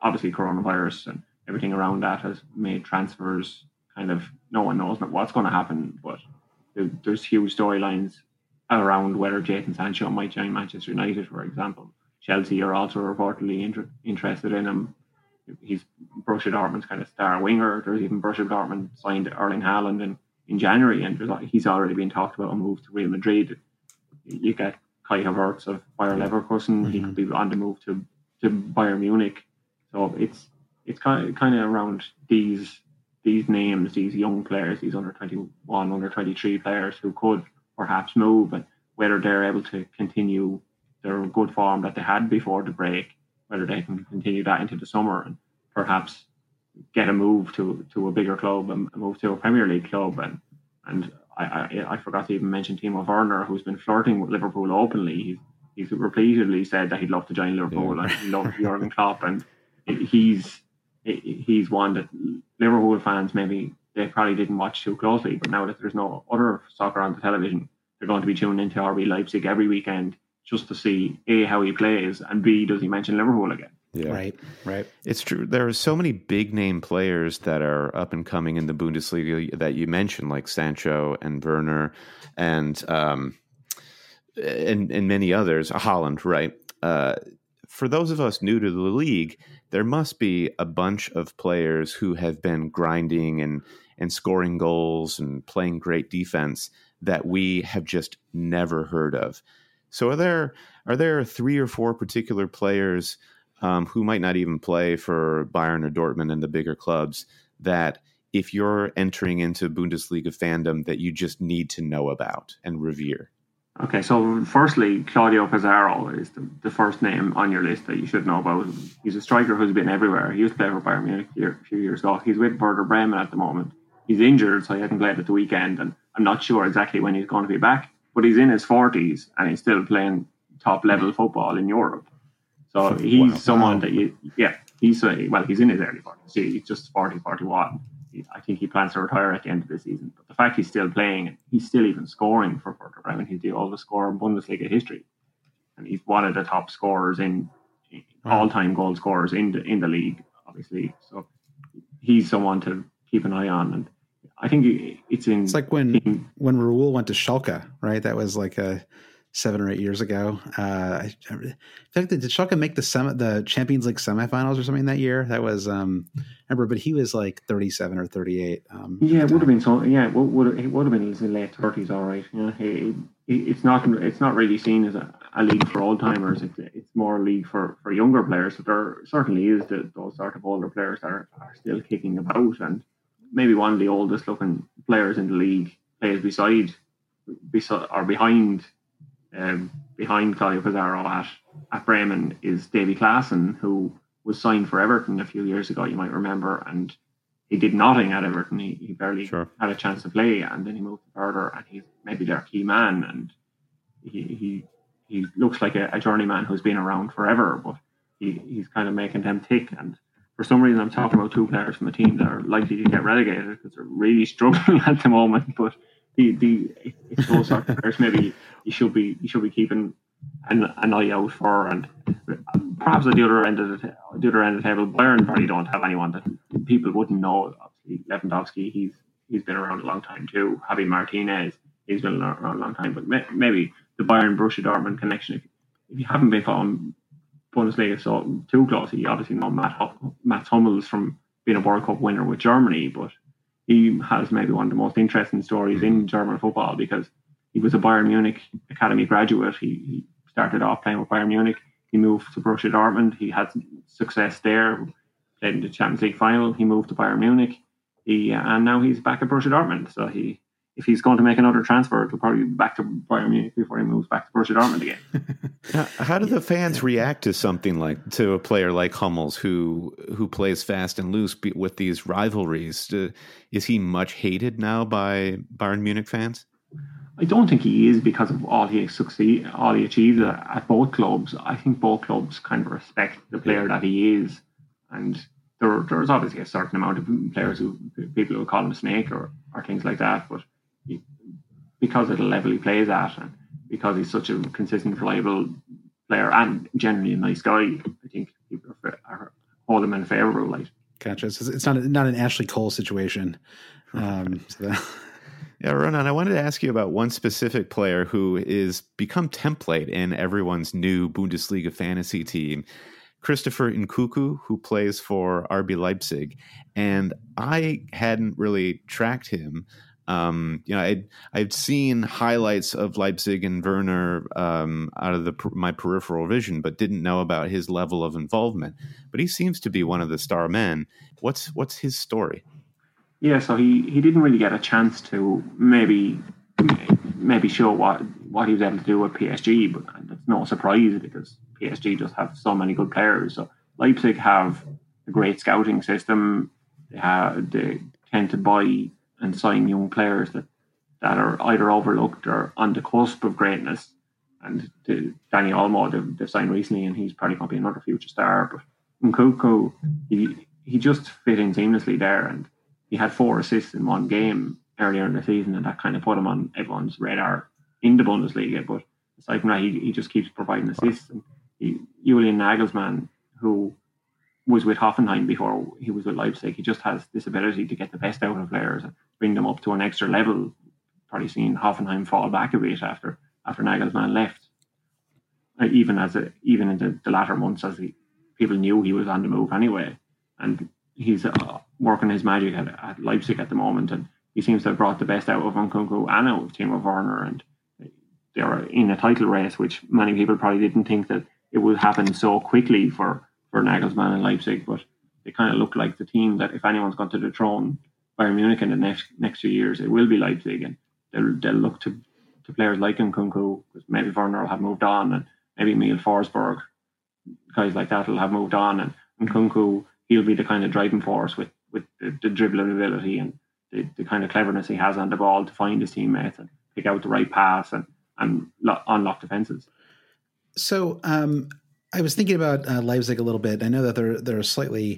Speaker 6: obviously coronavirus and everything around that has made transfers kind of, no one knows what's going to happen, but there, there's huge storylines around whether Jadon Sancho might join Manchester United, for example. Chelsea are also reportedly inter- interested in him. He's Borussia Dortmund's kind of star winger. There's even Borussia Dortmund signed Erling Haaland in, in January, and he's already been talked about a move to Real Madrid. You get Kai Havertz of Bayer Leverkusen. Mm-hmm. He could be on the move to, to Bayern Munich. So it's it's kind of, kind of around these these names, these young players, these under twenty-one, under twenty-three players who could perhaps move, and whether they're able to continue their good form that they had before the break, whether they can continue that into the summer and perhaps get a move to, to a bigger club and a move to a Premier League club. And and I, I, I forgot to even mention Timo Werner, who's been flirting with Liverpool openly. He's, he's repeatedly said that he'd love to join Liverpool yeah. and he loves Jurgen Klopp. And he's he's one that Liverpool fans maybe they probably didn't watch too closely, but now that there's no other soccer on the television, they're going to be tuning into R B Leipzig every weekend just to see A, how he plays, and B, does he mention Liverpool again?
Speaker 5: Yeah. Right, right.
Speaker 2: It's true. There are so many big name players that are up and coming in the Bundesliga that you mentioned, like Sancho and Werner and um, and, and many others. Haaland, right? Uh, for those of us new to the league, there must be a bunch of players who have been grinding and, and scoring goals and playing great defense that we have just never heard of. So are there are there three or four particular players um, who might not even play for Bayern or Dortmund and the bigger clubs that if you're entering into Bundesliga fandom that you just need to know about and revere?
Speaker 6: Okay, so firstly, Claudio Pizarro is the, the first name on your list that you should know about. He's a striker who's been everywhere. He used to play for Bayern Munich a few years ago. He's with Werder Bremen at the moment. He's injured, so he hasn't played at the weekend, and I'm not sure exactly when he's going to be back. But he's in his forties and he's still playing top level football in Europe. So he's wow. someone that you, yeah, he's a, well, he's in his early forties. He's just forty, forty-one. I think he plans to retire at the end of the season. But the fact he's still playing, he's still even scoring for Werder Bremen. He's the oldest scorer in Bundesliga history, and he's one of the top scorers in, in wow. all-time goal scorers in the in the league, obviously. So he's someone to keep an eye on, and I think it's in.
Speaker 5: It's like when in, when Raul went to Schalke, right? That was like a seven or eight years ago. Uh, I, in fact, did Schalke make the semi, the Champions League semifinals or something that year? That was um, remember, but he was like thirty-seven or thirty-eight. Um,
Speaker 6: yeah, it would have been so. Yeah, it would it would have been in his late thirties, all right. Yeah, it, it, it's not it's not really seen as a, a league for old timers. It's it's more a league for, for younger players. So there certainly is the, those sort of older players that are, are still kicking about, and maybe one of the oldest looking players in the league plays beside, beside or behind, um, behind Claudio Pizarro at, at Bremen is Davy Klaassen, who was signed for Everton a few years ago, you might remember, and he did nothing at Everton. He, he barely sure. had a chance to play, and then he moved to Werder, and he's maybe their key man, and he he, he looks like a, a journeyman who's been around forever, but he, he's kind of making them tick. And for some reason, I'm talking about two players from a team that are likely to get relegated because they're really struggling at the moment. But the the it's those sort of players maybe you should be you should be keeping an, an eye out for. And perhaps at the other end of the the other end of the table, Bayern probably don't have anyone that people wouldn't know. Obviously, Lewandowski, he's he's been around a long time too. Javi Martinez, he's been around a long time. But may, maybe the Bayern Borussia Dortmund connection. If, if you haven't been following Bundesliga so too closely, you obviously know Matt Matt Hummels from being a World Cup winner with Germany, but he has maybe one of the most interesting stories in German football because he was a Bayern Munich academy graduate. He, he started off playing with Bayern Munich. He moved to Borussia Dortmund. He had success there, played in the Champions League final. He moved to Bayern Munich. He and now he's back at Borussia Dortmund. So he, if he's going to make another transfer, he'll probably be back to Bayern Munich before he moves back to Borussia Dortmund again.
Speaker 2: Now, how do the fans react to something like to a player like Hummels who who plays fast and loose with these rivalries? Is he much hated now by Bayern Munich fans?
Speaker 6: I don't think he is because of all he succeed, all he achieved at both clubs. I think both clubs kind of respect the player that he is, and there there's obviously a certain amount of players who people who call him a snake or, or things like that, but he, because of the level he plays at and because he's such a consistent, reliable player and generally a nice guy, I think people are, are hold them in favourable light.
Speaker 5: Gotcha. It's, it's not not an Ashley Cole situation. Um, so that...
Speaker 2: Yeah, Ronan, I wanted to ask you about one specific player who is become template in everyone's new Bundesliga fantasy team, Christopher Nkunku, who plays for R B Leipzig. And I hadn't really tracked him. Um, you know, I'd, I'd seen highlights of Leipzig and Werner um, out of the, my peripheral vision, but didn't know about his level of involvement. But he seems to be one of the star men. What's what's his story?
Speaker 6: Yeah, so he, he didn't really get a chance to maybe maybe show what, what he was able to do with P S G, but that's no surprise because P S G just have so many good players. So Leipzig have a great scouting system. They have they tend to buy and sign young players that, that are either overlooked or on the cusp of greatness. And the, Danny Olmo, they've, they've signed recently, and he's probably going to be another future star. But Nkunku, he he just fit in seamlessly there, and he had four assists in one game earlier in the season, and that kind of put him on everyone's radar in the Bundesliga. But aside from that, he, he just keeps providing assists. And he, Julian Nagelsmann, who was with Hoffenheim before he was with Leipzig, he just has this ability to get the best out of players and bring them up to an extra level. Probably seen Hoffenheim fall back a bit after after Nagelsmann left. Uh, even as a, even in the, the latter months, as he, people knew he was on the move anyway, and he's uh, working his magic at, at Leipzig at the moment, and he seems to have brought the best out of Nkunku and out of Timo Werner, and they're in a title race, which many people probably didn't think that it would happen so quickly for, for Nagelsmann and Leipzig, but they kind of look like the team that if anyone's going to dethrone Bayern Munich in the next next few years, it will be Leipzig, and they'll, they'll look to, to players like Nkunku, because maybe Werner will have moved on, and maybe Emil Forsberg, guys like that will have moved on, and Nkunku, he'll be the kind of driving force with, with the, the dribbling ability and the, the kind of cleverness he has on the ball to find his teammates and pick out the right pass and, and lo- unlock defenses.
Speaker 5: So um, I was thinking about uh, Leipzig a little bit. I know that they're they're a slightly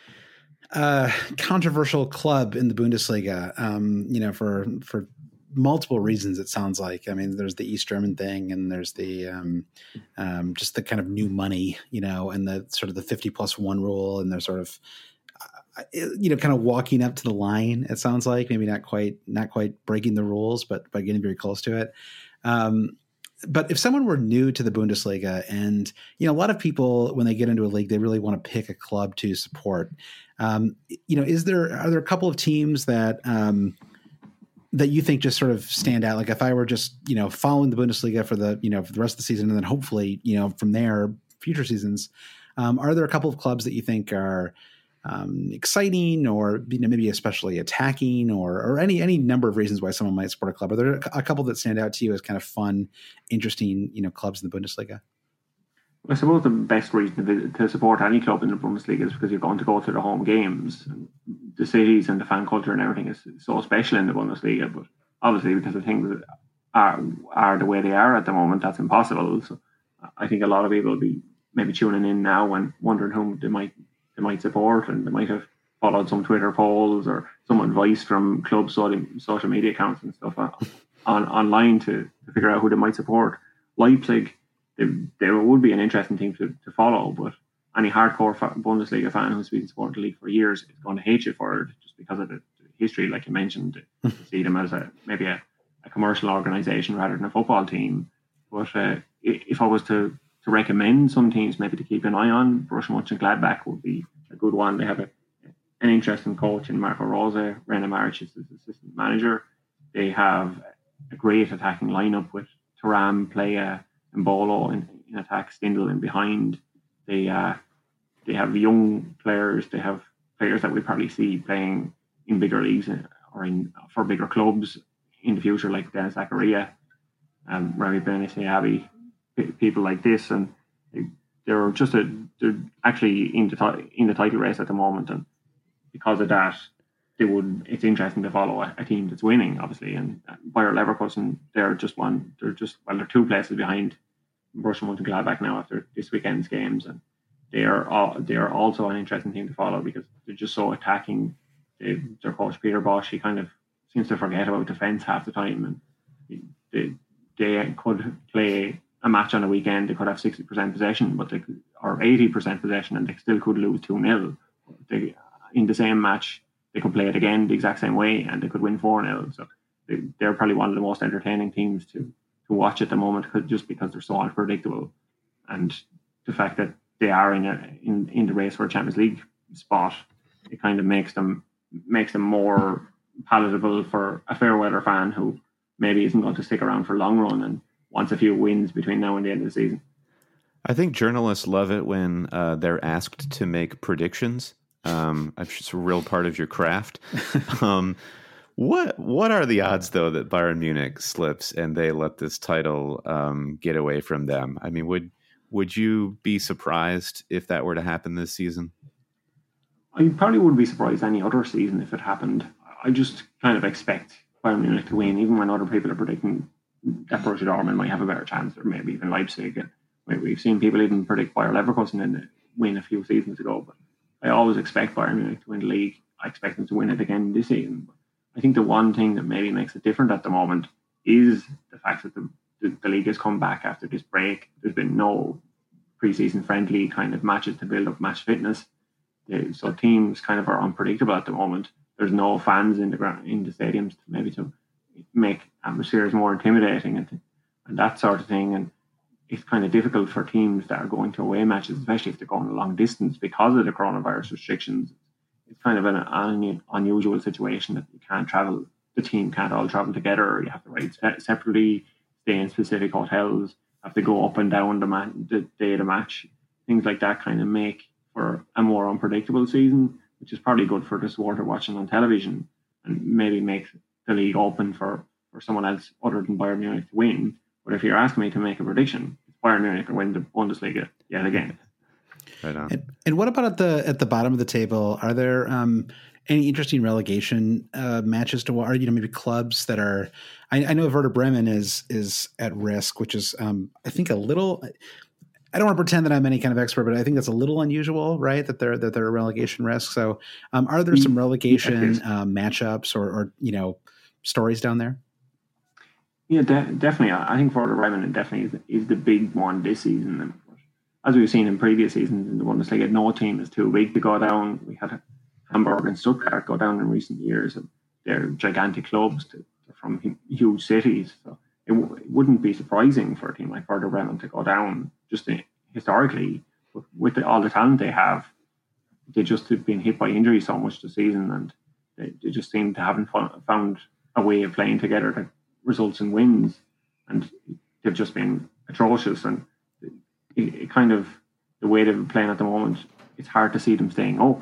Speaker 5: uh, controversial club in the Bundesliga. Um, you know, for for multiple reasons. It sounds like. I mean, there's the East German thing, and there's the um, um, just the kind of new money, you know, and the sort of the fifty plus one rule, and they're sort of uh, you know kind of walking up to the line. It sounds like maybe not quite not quite breaking the rules, but by getting very close to it. Um, But if someone were new to the Bundesliga, and you know, a lot of people when they get into a league, they really want to pick a club to support. Um, you know, is there are there a couple of teams that um, that you think just sort of stand out? Like if I were just you know following the Bundesliga for the you know for the rest of the season, and then hopefully you know from there future seasons, um, are there a couple of clubs that you think are um, exciting, or you know maybe especially attacking, or or any any number of reasons why someone might support a club? Are there a couple that stand out to you as kind of fun, interesting, you know, clubs in the Bundesliga?
Speaker 6: I suppose the best reason to, to support any club in the Bundesliga is because you're going to go to the home games. And the cities and the fan culture and everything is so special in the Bundesliga. But obviously, because the things are are the way they are at the moment, that's impossible. So I think a lot of people will be maybe tuning in now and wondering whom they might they might support, and they might have followed some Twitter polls or some advice from club social media accounts and stuff on online to, to figure out who they might support. Leipzig, they, they would be an interesting team to, to follow, but any hardcore Bundesliga fan who's been supporting the league for years is going to hate you for it just because of the, the history, like you mentioned, to, to see them as a maybe a, a commercial organisation rather than a football team. But uh, if I was to to recommend some teams maybe to keep an eye on, Borussia Mönchengladbach would be a good one. They have a, an interesting coach in Marco Rose. Rainer Maric is his assistant manager. They have a great attacking lineup with Thuram, Playa, and Bolo in, in attack, Stindl in behind. They uh, they have young players. They have players that we probably see playing in bigger leagues or in for bigger clubs in the future, like Dennis Zakaria, um, Rami Benasiabi, people like this, and they, they're just a they're actually in the in the title race at the moment, and because of that, they would. It's interesting to follow a, a team that's winning, obviously. And Bayer Leverkusen, they're just one. They're just well, they're two places behind Borussia Mönchengladbach now after this weekend's games, and they are all, they are also an interesting team to follow because they're just so attacking. They, their coach Peter Bosch, he kind of seems to forget about defence half the time, and they they could play a match on a weekend. They could have sixty percent possession, but they could, or or eighty percent possession, and they still could lose two nil. They, in the same match, they could play it again the exact same way, and they could win four nil. So they, they're probably one of the most entertaining teams to, to watch at the moment, just because they're so unpredictable. And the fact that they are in, a, in in the race for a Champions League spot, it kind of makes them makes them more palatable for a fair weather fan who maybe isn't going to stick around for long run and wants a few wins between now and the end of the season.
Speaker 2: I think journalists love it when uh, they're asked to make predictions. Um, it's just a real part of your craft. um, what what are the odds, though, that Bayern Munich slips and they let this title um, get away from them? I mean, would would you be surprised if that were to happen this season?
Speaker 6: I probably wouldn't be surprised any other season if it happened. I just kind of expect Bayern Munich to win, even when other people are predicting that Borussia Dortmund might have a better chance, or maybe even Leipzig. And we've seen people even predict Bayer Leverkusen and win a few seasons ago. But I always expect Bayern Munich to win the league. I expect them to win it again this season. But I think the one thing that maybe makes it different at the moment is the fact that the, the, the league has come back after this break. There's been no pre-season friendly kind of matches to build up match fitness. So teams kind of are unpredictable at the moment. There's no fans in the ground, in the stadiums, to maybe to make atmospheres more intimidating and, and that sort of thing. And it's kind of difficult for teams that are going to away matches, especially if they're going a long distance because of the coronavirus restrictions. It's kind of an un- unusual situation that you can't travel. The team can't all travel together. Or you have to ride se- separately, stay in specific hotels, have to go up and down the, ma- the day of the match. Things like that kind of make for a more unpredictable season, which is probably good for the supporter watching on television, and maybe makes the league open for, for someone else other than Bayern Munich to win. But if you're asking me to make a prediction, it's Bayern Munich to win the Bundesliga yet again.
Speaker 2: Right on.
Speaker 5: And, and what about at the at the bottom of the table? Are there um, any interesting relegation uh, matches to watch? Or, you know, maybe clubs that are? I, I know Werder Bremen is is at risk, which is um, I think a little. I don't want to pretend that I'm any kind of expert, but I think that's a little unusual, right? That they're that they're a relegation risk. So, um, are there some relegation um, matchups or, or you know stories down there?
Speaker 6: Yeah, de- definitely. I think Werder Bremen definitely is, is the big one this season. As we've seen in previous seasons in the Bundesliga, no team is too big to go down. We had Hamburg and Stuttgart go down in recent years, and they're gigantic clubs to, from huge cities. So it, w- it wouldn't be surprising for a team like Werder Bremen to go down. Just to, historically, with, with the, all the talent they have, they just have been hit by injury so much this season, and they, they just seem to haven't found a way of playing together that results in wins, and they've just been atrocious. And it, it kind of, the way they're playing at the moment, it's hard to see them staying up.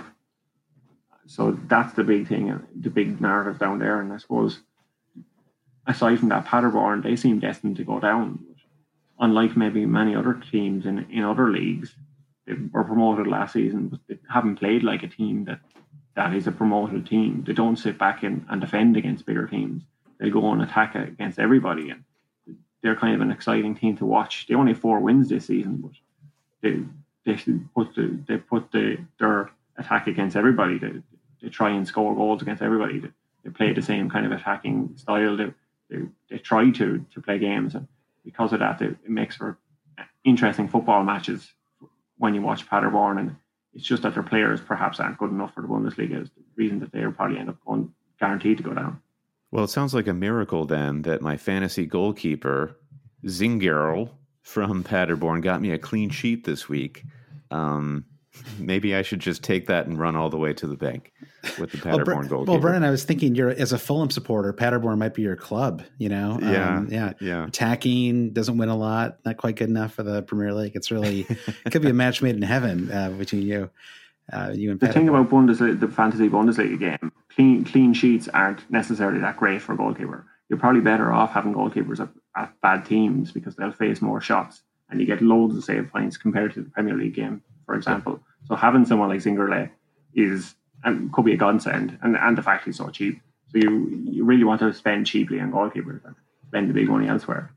Speaker 6: So that's the big thing, the big narrative down there. And I suppose, aside from that, Paderborn, they seem destined to go down. Unlike maybe many other teams in, in other leagues, they were promoted last season, but they haven't played like a team that, that is a promoted team. They don't sit back in, and defend against bigger teams. They go and attack against everybody, and they're kind of an exciting team to watch. They only have four wins this season, but they they put the they put the their attack against everybody. They, they try and score goals against everybody. They, they play the same kind of attacking style. They they, they try to to play games, and because of that, it, it makes for interesting football matches when you watch Paderborn. And it's just that their players perhaps aren't good enough for the Bundesliga is the reason that they'll probably end up going guaranteed to go down.
Speaker 2: Well, it sounds like a miracle then that my fantasy goalkeeper, Zingerl from Paderborn, got me a clean sheet this week. Um, maybe I should just take that and run all the way to the bank with the Paderborn
Speaker 5: well, Bre-
Speaker 2: goalkeeper.
Speaker 5: Well, Brennan, I was thinking you're as a Fulham supporter, Paderborn might be your club, you know?
Speaker 2: Yeah,
Speaker 5: um, yeah.
Speaker 2: yeah.
Speaker 5: Attacking, doesn't win a lot, not quite good enough for the Premier League. It's really, it could be a match made in heaven uh, between you. Uh, you and
Speaker 6: the
Speaker 5: Paderborn.
Speaker 6: thing about Bundesliga, the fantasy Bundesliga game, clean clean sheets aren't necessarily that great for a goalkeeper. You're probably better off having goalkeepers at, at bad teams because they'll face more shots and you get loads of save points compared to the Premier League game, for example. So having someone like Zingerle is and could be a godsend, and, and the fact he's so cheap. So you you really want to spend cheaply on goalkeepers and spend the big money elsewhere.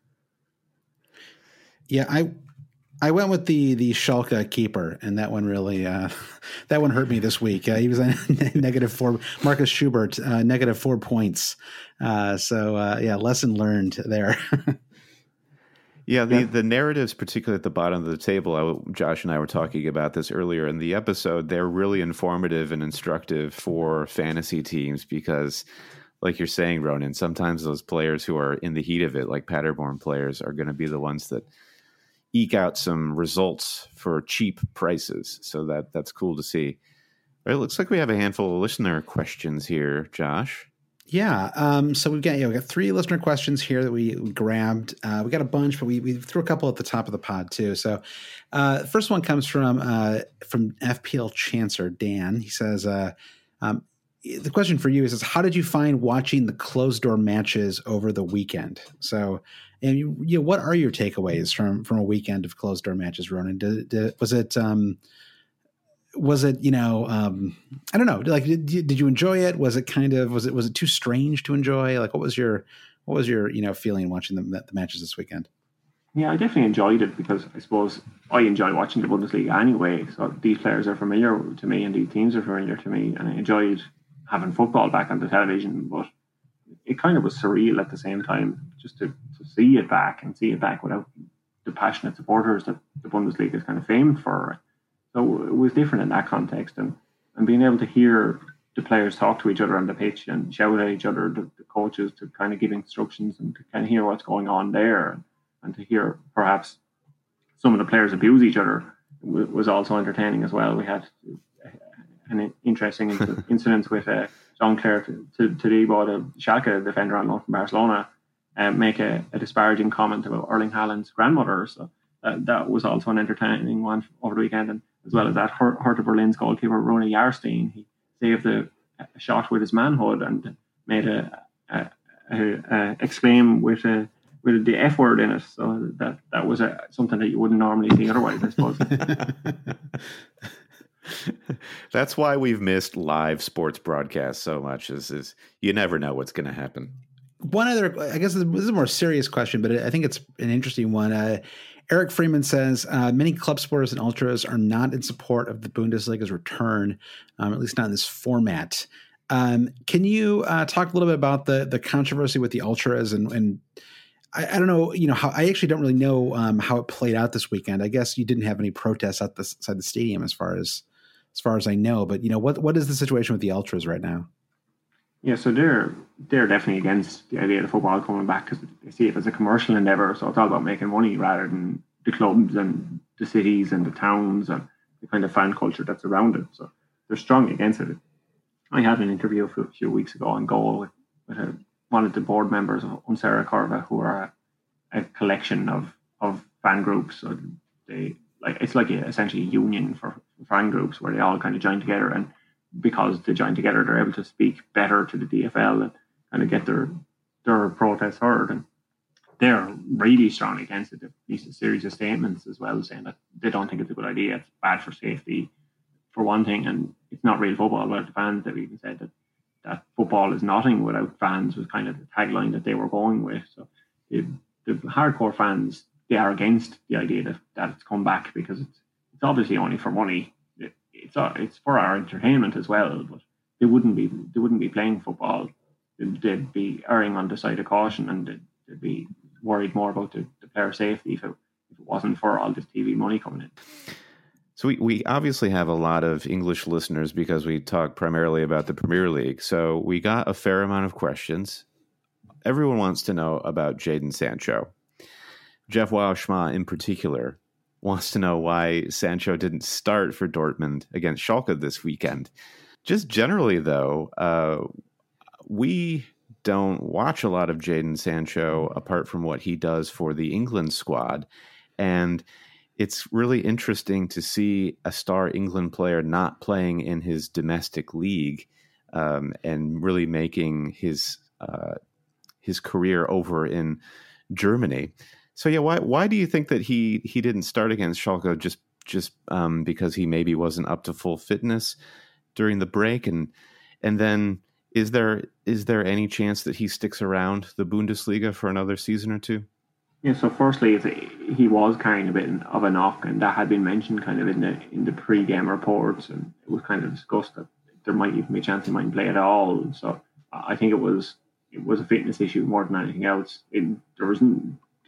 Speaker 5: Yeah, I I went with the the Schalke keeper, and that one really uh, that one hurt me this week. Uh, he was a negative four. Marcus Schubert, uh, negative four points. Uh, so uh, yeah, lesson learned there.
Speaker 2: Yeah, the,
Speaker 6: Yeah.
Speaker 2: the narratives, particularly at the bottom of the table, I, Josh and I were talking about this earlier in the episode, they're really informative and instructive for fantasy teams because, like you're saying, Ronan, sometimes those players who are in the heat of it, like Paderborn players, are going to be the ones that eke out some results for cheap prices. So that that's cool to see. All right, it looks like we have a handful of listener questions here, Josh.
Speaker 5: Yeah. Um, so we've got, yeah, we got three listener questions here that we, we grabbed. Uh, we got a bunch, but we, we threw a couple at the top of the pod too. So uh, the first one comes from, uh, from F P L Chancer, Dan. He says, uh, um, the question for you is, is how did you find watching the closed door matches over the weekend? So, and you, you know, what are your takeaways from, from a weekend of closed door matches, Ronan? Did, did, was it, um, Was it, you know, um, I don't know, like, did, did you enjoy it? Was it kind of, was it, was it too strange to enjoy? Like, what was your, what was your, you know, feeling watching the, the matches this weekend?
Speaker 6: Yeah, I definitely enjoyed it because I suppose I enjoy watching the Bundesliga anyway. So these players are familiar to me and these teams are familiar to me. And I enjoyed having football back on the television, but it kind of was surreal at the same time just to, to see it back and see it back without the passionate supporters that the Bundesliga is kind of famed for. So it was different in that context, and, and being able to hear the players talk to each other on the pitch and shout at each other, the, the coaches to kind of give instructions and to kind of hear what's going on there, and, and to hear perhaps some of the players abuse each other w- was also entertaining as well. We had an interesting incident with uh, Jean-Claire Todibo, the Schalke defender on loan from Barcelona, uh, make a, a disparaging comment about Erling Haaland's grandmother. So uh, that was also an entertaining one over the weekend. And as well as that, Hertha Berlin's goalkeeper, Rune Jahrstein, he saved a, a shot with his manhood and made a, a, a, a exclaim with a, with the F word in it. So that, that was a, something that you wouldn't normally see otherwise, I suppose.
Speaker 2: That's why we've missed live sports broadcasts so much, is, is you never know what's going to happen.
Speaker 5: One other, I guess this is a more serious question, but I think it's an interesting one. Uh, Eric Freeman says, uh, many club supporters and ultras are not in support of the Bundesliga's return, um, at least not in this format. Um, can you uh, talk a little bit about the the controversy with the ultras? And, and I, I don't know, you know, how I actually don't really know um, how it played out this weekend. I guess you didn't have any protests outside the stadium as far as as far as I know. But, you know, what what is the situation with the ultras right now?
Speaker 6: Yeah, so they're they're definitely against the idea of football coming back because they see it as a commercial endeavour. So it's all about making money rather than the clubs and the cities and the towns and the kind of fan culture that's around it. So they're strong against it. I had an interview a few weeks ago on Goal with, with a, one of the board members of Unsera Curva, who are a, a collection of, of fan groups. So they like it's like a, essentially a union for fan groups where they all kind of join together, and because they join together, they're able to speak better to the D F L and kind of get their their protests heard. And they're really strong against it. They've released a series of statements as well, saying that they don't think it's a good idea. It's bad for safety, for one thing, and it's not real football. But the fans have even said that, that football is nothing without fans was kind of the tagline that they were going with. So the, the hardcore fans, they are against the idea that, that it's come back because it's it's obviously only for money. It, it's it's for our entertainment as well, but they wouldn't be they wouldn't be playing football. They'd, they'd be erring on the side of caution, and they'd, they'd be worried more about the, the player safety if it, if it wasn't for all this T V money coming in.
Speaker 2: So we, we obviously have a lot of English listeners because we talk primarily about the Premier League. So we got a fair amount of questions. Everyone wants to know about Jadon Sancho. Jeff Wauschma in particular wants to know why Sancho didn't start for Dortmund against Schalke this weekend. Just generally, though, uh, we don't watch a lot of Jadon Sancho apart from what he does for the England squad. And it's really interesting to see a star England player not playing in his domestic league um, and really making his uh, his career over in Germany. So yeah, why why do you think that he he didn't start against Schalke just just um, because he maybe wasn't up to full fitness during the break? And and then is there is there any chance that he sticks around the Bundesliga for another season or two?
Speaker 6: Yeah, so firstly, it's a, he was carrying a bit of a knock, and that had been mentioned kind of in the in the pre-game reports, and it was kind of discussed that there might even be a chance he mightn't play at all. So I think it was it was a fitness issue more than anything else. It, there wasn't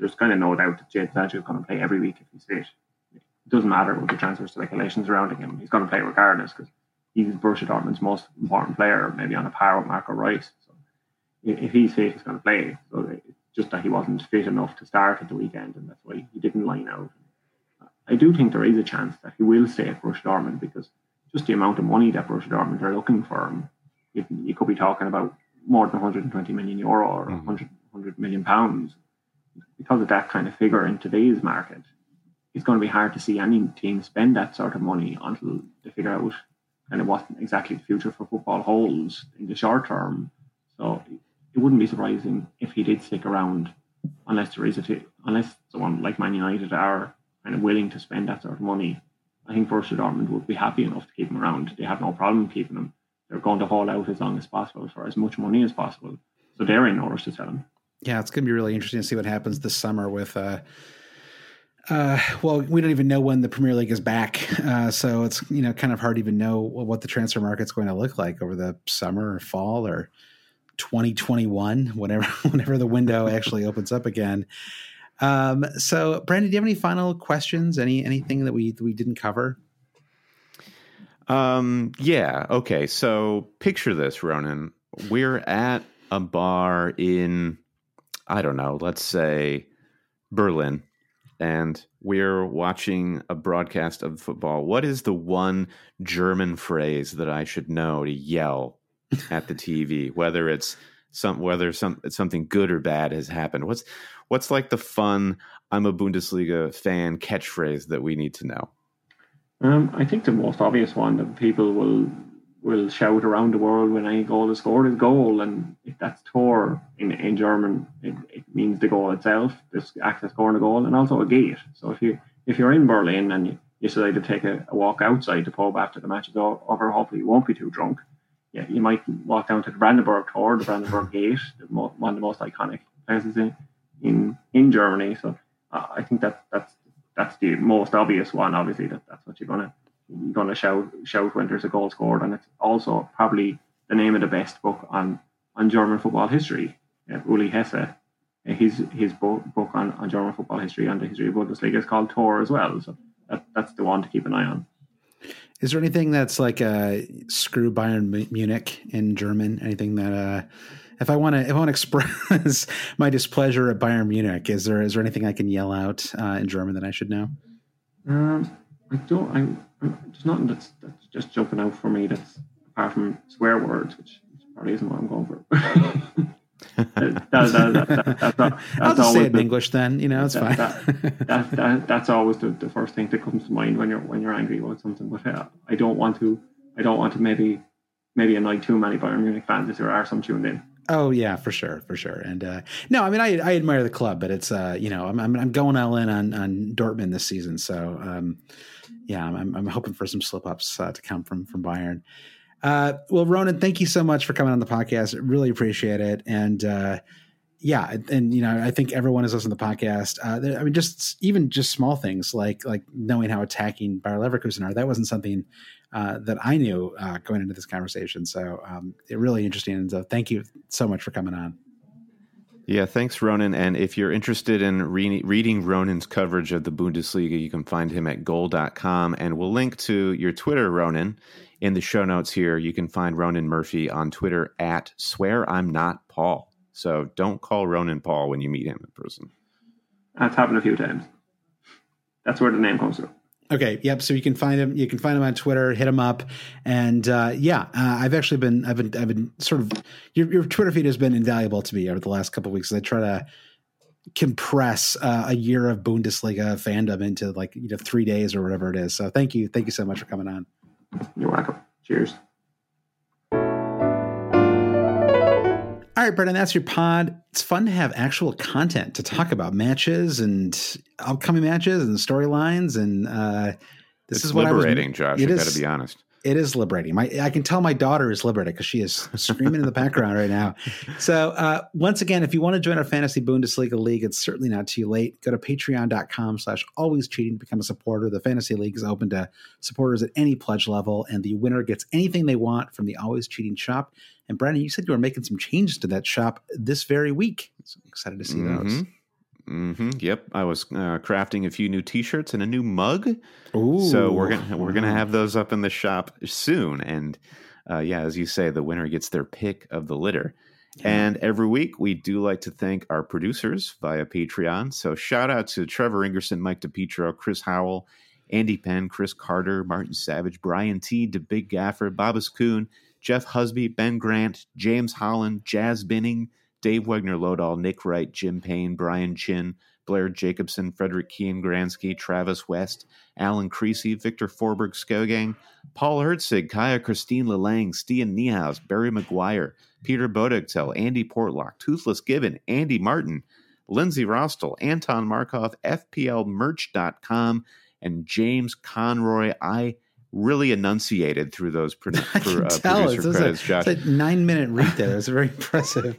Speaker 6: there's kind of no doubt that Jadon Sancho is going to play every week if he's fit. It doesn't matter what the transfer speculations surrounding him. He's going to play regardless because he's Borussia Dortmund's most important player, maybe on a par with Marco Reus. So if he's fit, he's going to play. So it's just that he wasn't fit enough to start at the weekend, and that's why he didn't line out. I do think there is a chance that he will stay at Borussia Dortmund because just the amount of money that Borussia Dortmund are looking for him, you, you could be talking about more than one hundred twenty million euro or mm-hmm. one hundred, one hundred million pounds. Because of that kind of figure in today's market, it's going to be hard to see any team spend that sort of money until they figure out kind of what exactly the future for football holds in the short term. So it wouldn't be surprising if he did stick around, unless there is a t- unless someone like Man United are kind of willing to spend that sort of money. I think Borussia Dortmund would be happy enough to keep him around. They have no problem keeping him. They're going to haul out as long as possible for as much money as possible. So they're in no rush to sell him.
Speaker 5: Yeah, it's going to be really interesting to see what happens this summer with, uh, uh, well, we don't even know when the Premier League is back. Uh, so it's, you know, kind of hard to even know what the transfer market's going to look like over the summer or fall or twenty twenty-one, whenever, whenever the window actually opens up again. Um, so Brandon, do you have any final questions? Any, anything that we, that we didn't cover?
Speaker 2: Um, yeah. Okay. So picture this, Ronan. We're at a bar in, I don't know, let's say Berlin, and we're watching a broadcast of football. What is the one German phrase that I should know to yell at the T V, whether it's some, whether some, something good or bad has happened? What's, what's like the fun, I'm a Bundesliga fan catchphrase that we need to know?
Speaker 6: Um, I think the most obvious one that people will will shout around the world when any goal is scored is goal, and if that's Tor in, in German, it, it means the goal itself, this act of scoring a goal, and also a gate. So if you if you're in Berlin and you, you decide to take a, a walk outside the pub after the match is over, hopefully you won't be too drunk. Yeah, you might walk down to the Brandenburg Tor, the Brandenburg Gate, the mo- one of the most iconic places in in, in Germany. So uh, I think that that's that's the most obvious one. Obviously, that that's what you're gonna. You're going to shout shout when there's a goal scored, and it's also probably the name of the best book on, on German football history. Uh, Uli Hesse, uh, his his book, book on, on German football history and the history of Bundesliga is called Tor as well. So that, that's the one to keep an eye on.
Speaker 5: Is there anything that's like a screw Bayern Munich in German? Anything that uh, if I want to if I want to express my displeasure at Bayern Munich, is there is there anything I can yell out uh, in German that I should know?
Speaker 6: Um, I don't. I. There's nothing that's, that's just jumping out for me that's apart from swear words, which probably isn't what I'm going for. that, that, that, that, that's, that's
Speaker 5: I'll just say it in
Speaker 6: the,
Speaker 5: English then, you know, it's
Speaker 6: that,
Speaker 5: fine.
Speaker 6: that, that, that, that's always the, the first thing that comes to mind when you're when you're angry about something. But uh, I don't want to I don't want to maybe maybe annoy too many Bayern Munich fans if there are some tuned in.
Speaker 5: Oh yeah, for sure, for sure. And uh, no, I mean, I I admire the club, but it's uh, you know, I'm I'm, I'm going all in on on Dortmund this season, so um, yeah, I'm I'm hoping for some slip ups uh, to come from from Bayern. Uh, well, Ronan, thank you so much for coming on the podcast. Really appreciate it. And uh, yeah, and you know, I think everyone who's listening to the podcast. Uh, I mean, just even just small things like like knowing how attacking Bayer Leverkusen are. That wasn't something uh, that I knew uh, going into this conversation. So um, it really interesting. And so thank you so much for coming on.
Speaker 2: Yeah, thanks, Ronan. And if you're interested in re- reading Ronan's coverage of the Bundesliga, you can find him at goal dot com. And we'll link to your Twitter, Ronan, in the show notes here. You can find Ronan Murphy on Twitter at Swear I'm Not Paul. So don't call Ronan Paul when you meet him in person.
Speaker 6: That's happened a few times. That's where the name comes from.
Speaker 5: Okay. Yep. So you can find him. You can find him on Twitter. Hit him up. And uh, yeah, uh, I've actually been. I've been. I've been sort of. Your, your Twitter feed has been invaluable to me over the last couple of weeks. As I try to compress uh, a year of Bundesliga fandom into like you know three days or whatever it is. So thank you. Thank you so much for coming on.
Speaker 6: You're welcome. Cheers.
Speaker 5: All right, Brendan, that's your pod. It's fun to have actual content to talk about matches and upcoming matches and storylines. And uh, this
Speaker 2: it's
Speaker 5: is what
Speaker 2: liberating,
Speaker 5: I was,
Speaker 2: Josh.
Speaker 5: It
Speaker 2: I
Speaker 5: is,
Speaker 2: got to be honest.
Speaker 5: It is liberating. My, I can tell my daughter is liberated because she is screaming in the background right now. So uh, once again, if you want to join our Fantasy Bundesliga League, it's certainly not too late. Go to patreon.com slash always cheating to become a supporter. The Fantasy League is open to supporters at any pledge level, and the winner gets anything they want from the Always Cheating shop. And Brandon, you said you were making some changes to that shop this very week. So I'm excited to see
Speaker 2: mm-hmm.
Speaker 5: those.
Speaker 2: Mm-hmm. Yep, I was uh, crafting a few new T-shirts and a new mug.
Speaker 5: Ooh,
Speaker 2: so we're gonna we're gonna have those up in the shop soon. And uh, yeah, as you say, the winner gets their pick of the litter. Yeah. And every week we do like to thank our producers via Patreon. So shout out to Trevor Ingerson, Mike DePietro, Chris Howell, Andy Penn, Chris Carter, Martin Savage, Brian T, the Big Gaffer, Babas Kuhn, Jeff Husby, Ben Grant, James Holland, Jazz Binning, Dave Wegner-Lodahl, Nick Wright, Jim Payne, Brian Chin, Blair Jacobson, Frederick Kean Gransky, Travis West, Alan Creasy, Victor Forberg Skogang, Paul Herzig, Kaya Christine Lelang, Stian Niehaus, Barry McGuire, Peter Bodegtel, Andy Portlock, Toothless Gibbon, Andy Martin, Lindsay Rostel, Anton Markov, F P L merch dot com, and James Conroy. I really enunciated through those pro-
Speaker 5: I
Speaker 2: for, uh,
Speaker 5: tell.
Speaker 2: producer
Speaker 5: It's
Speaker 2: credits,
Speaker 5: a,
Speaker 2: Josh.
Speaker 5: It's a nine-minute read there. It's very impressive.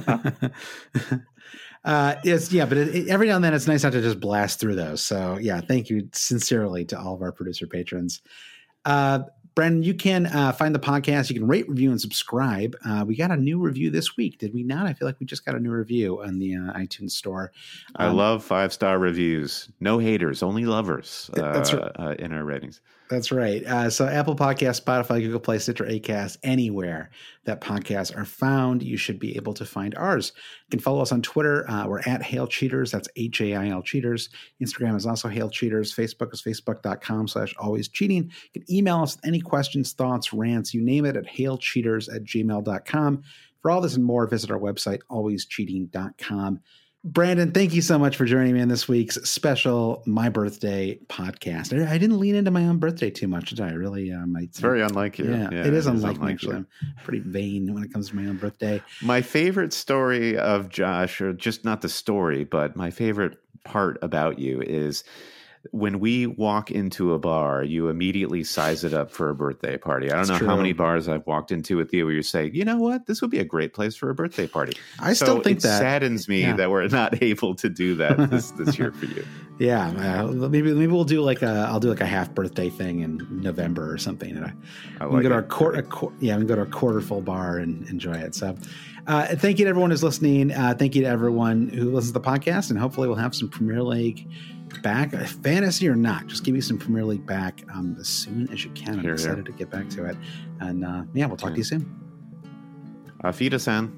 Speaker 5: uh, it's, yeah, but it, it, every now and then it's nice not to just blast through those. So, yeah, thank you sincerely to all of our producer patrons. Uh, Brandon, you can uh, find the podcast. You can rate, review, and subscribe. Uh, we got a new review this week, did we not? I feel like we just got a new review on the uh, iTunes store. Um,
Speaker 2: I love five-star reviews. No haters, only lovers uh,
Speaker 5: that's right.
Speaker 2: uh, in our ratings.
Speaker 5: That's right. Uh, so Apple Podcasts, Spotify, Google Play, Stitcher, Acast, anywhere that podcasts are found, you should be able to find ours. You can follow us on Twitter. Uh, we're at Hail Cheaters. That's H A I L Cheaters. Instagram is also Hail Cheaters. Facebook is facebook.com slash always cheating. You can email us with any questions, thoughts, rants, you name it, at hailcheaters at gmail dot com. For all this and more, visit our website, always cheating dot com. Brandon, thank you so much for joining me in this week's special My Birthday podcast. I, I didn't lean into my own birthday too much, did I? I really um, I,
Speaker 2: It's very unlike you.
Speaker 5: Yeah,
Speaker 2: Yeah,
Speaker 5: it is
Speaker 2: it
Speaker 5: unlike,
Speaker 2: is
Speaker 5: me,
Speaker 2: unlike
Speaker 5: actually.
Speaker 2: you.
Speaker 5: I'm pretty vain when it comes to my own birthday.
Speaker 2: My favorite story of Josh, or just not the story, but my favorite part about you is when we walk into a bar, you immediately size it up for a birthday party. I don't
Speaker 5: That's
Speaker 2: know
Speaker 5: true.
Speaker 2: how many bars I've walked into with you where you say, you know what, this would be a great place for a birthday party.
Speaker 5: I
Speaker 2: so
Speaker 5: still think
Speaker 2: it
Speaker 5: that.
Speaker 2: saddens me
Speaker 5: Yeah.
Speaker 2: that we're not able to do that this, this year for you.
Speaker 5: Yeah, uh, maybe maybe we'll do like a I'll do like a half birthday thing in November or something. And I,
Speaker 2: I
Speaker 5: we can
Speaker 2: like
Speaker 5: go to
Speaker 2: it.
Speaker 5: our quarter, qu- yeah, we can go to a quarter full bar and enjoy it. So, uh, thank you to everyone who's listening. Uh, thank you to everyone who listens to the podcast, and hopefully we'll have some Premier League back, fantasy or not. Just give me some Premier League back um, as soon as you can. I'm
Speaker 2: Here,
Speaker 5: excited
Speaker 2: here.
Speaker 5: to get back to it, and uh, yeah, we'll talk to you soon.
Speaker 2: Auf Wiedersehen.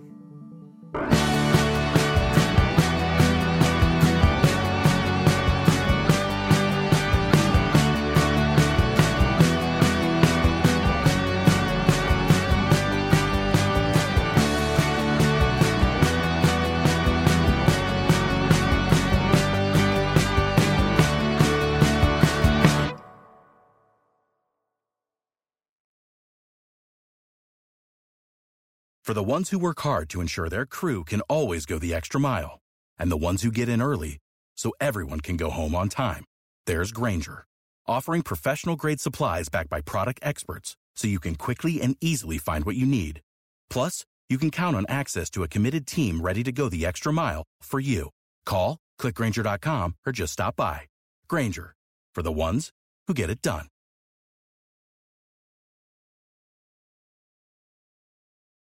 Speaker 7: For the ones who work hard to ensure their crew can always go the extra mile, and the ones who get in early so everyone can go home on time, there's Grainger, offering professional-grade supplies backed by product experts so you can quickly and easily find what you need. Plus, you can count on access to a committed team ready to go the extra mile for you. Call, click Grainger dot com, or just stop by. Grainger, for the ones who get it done.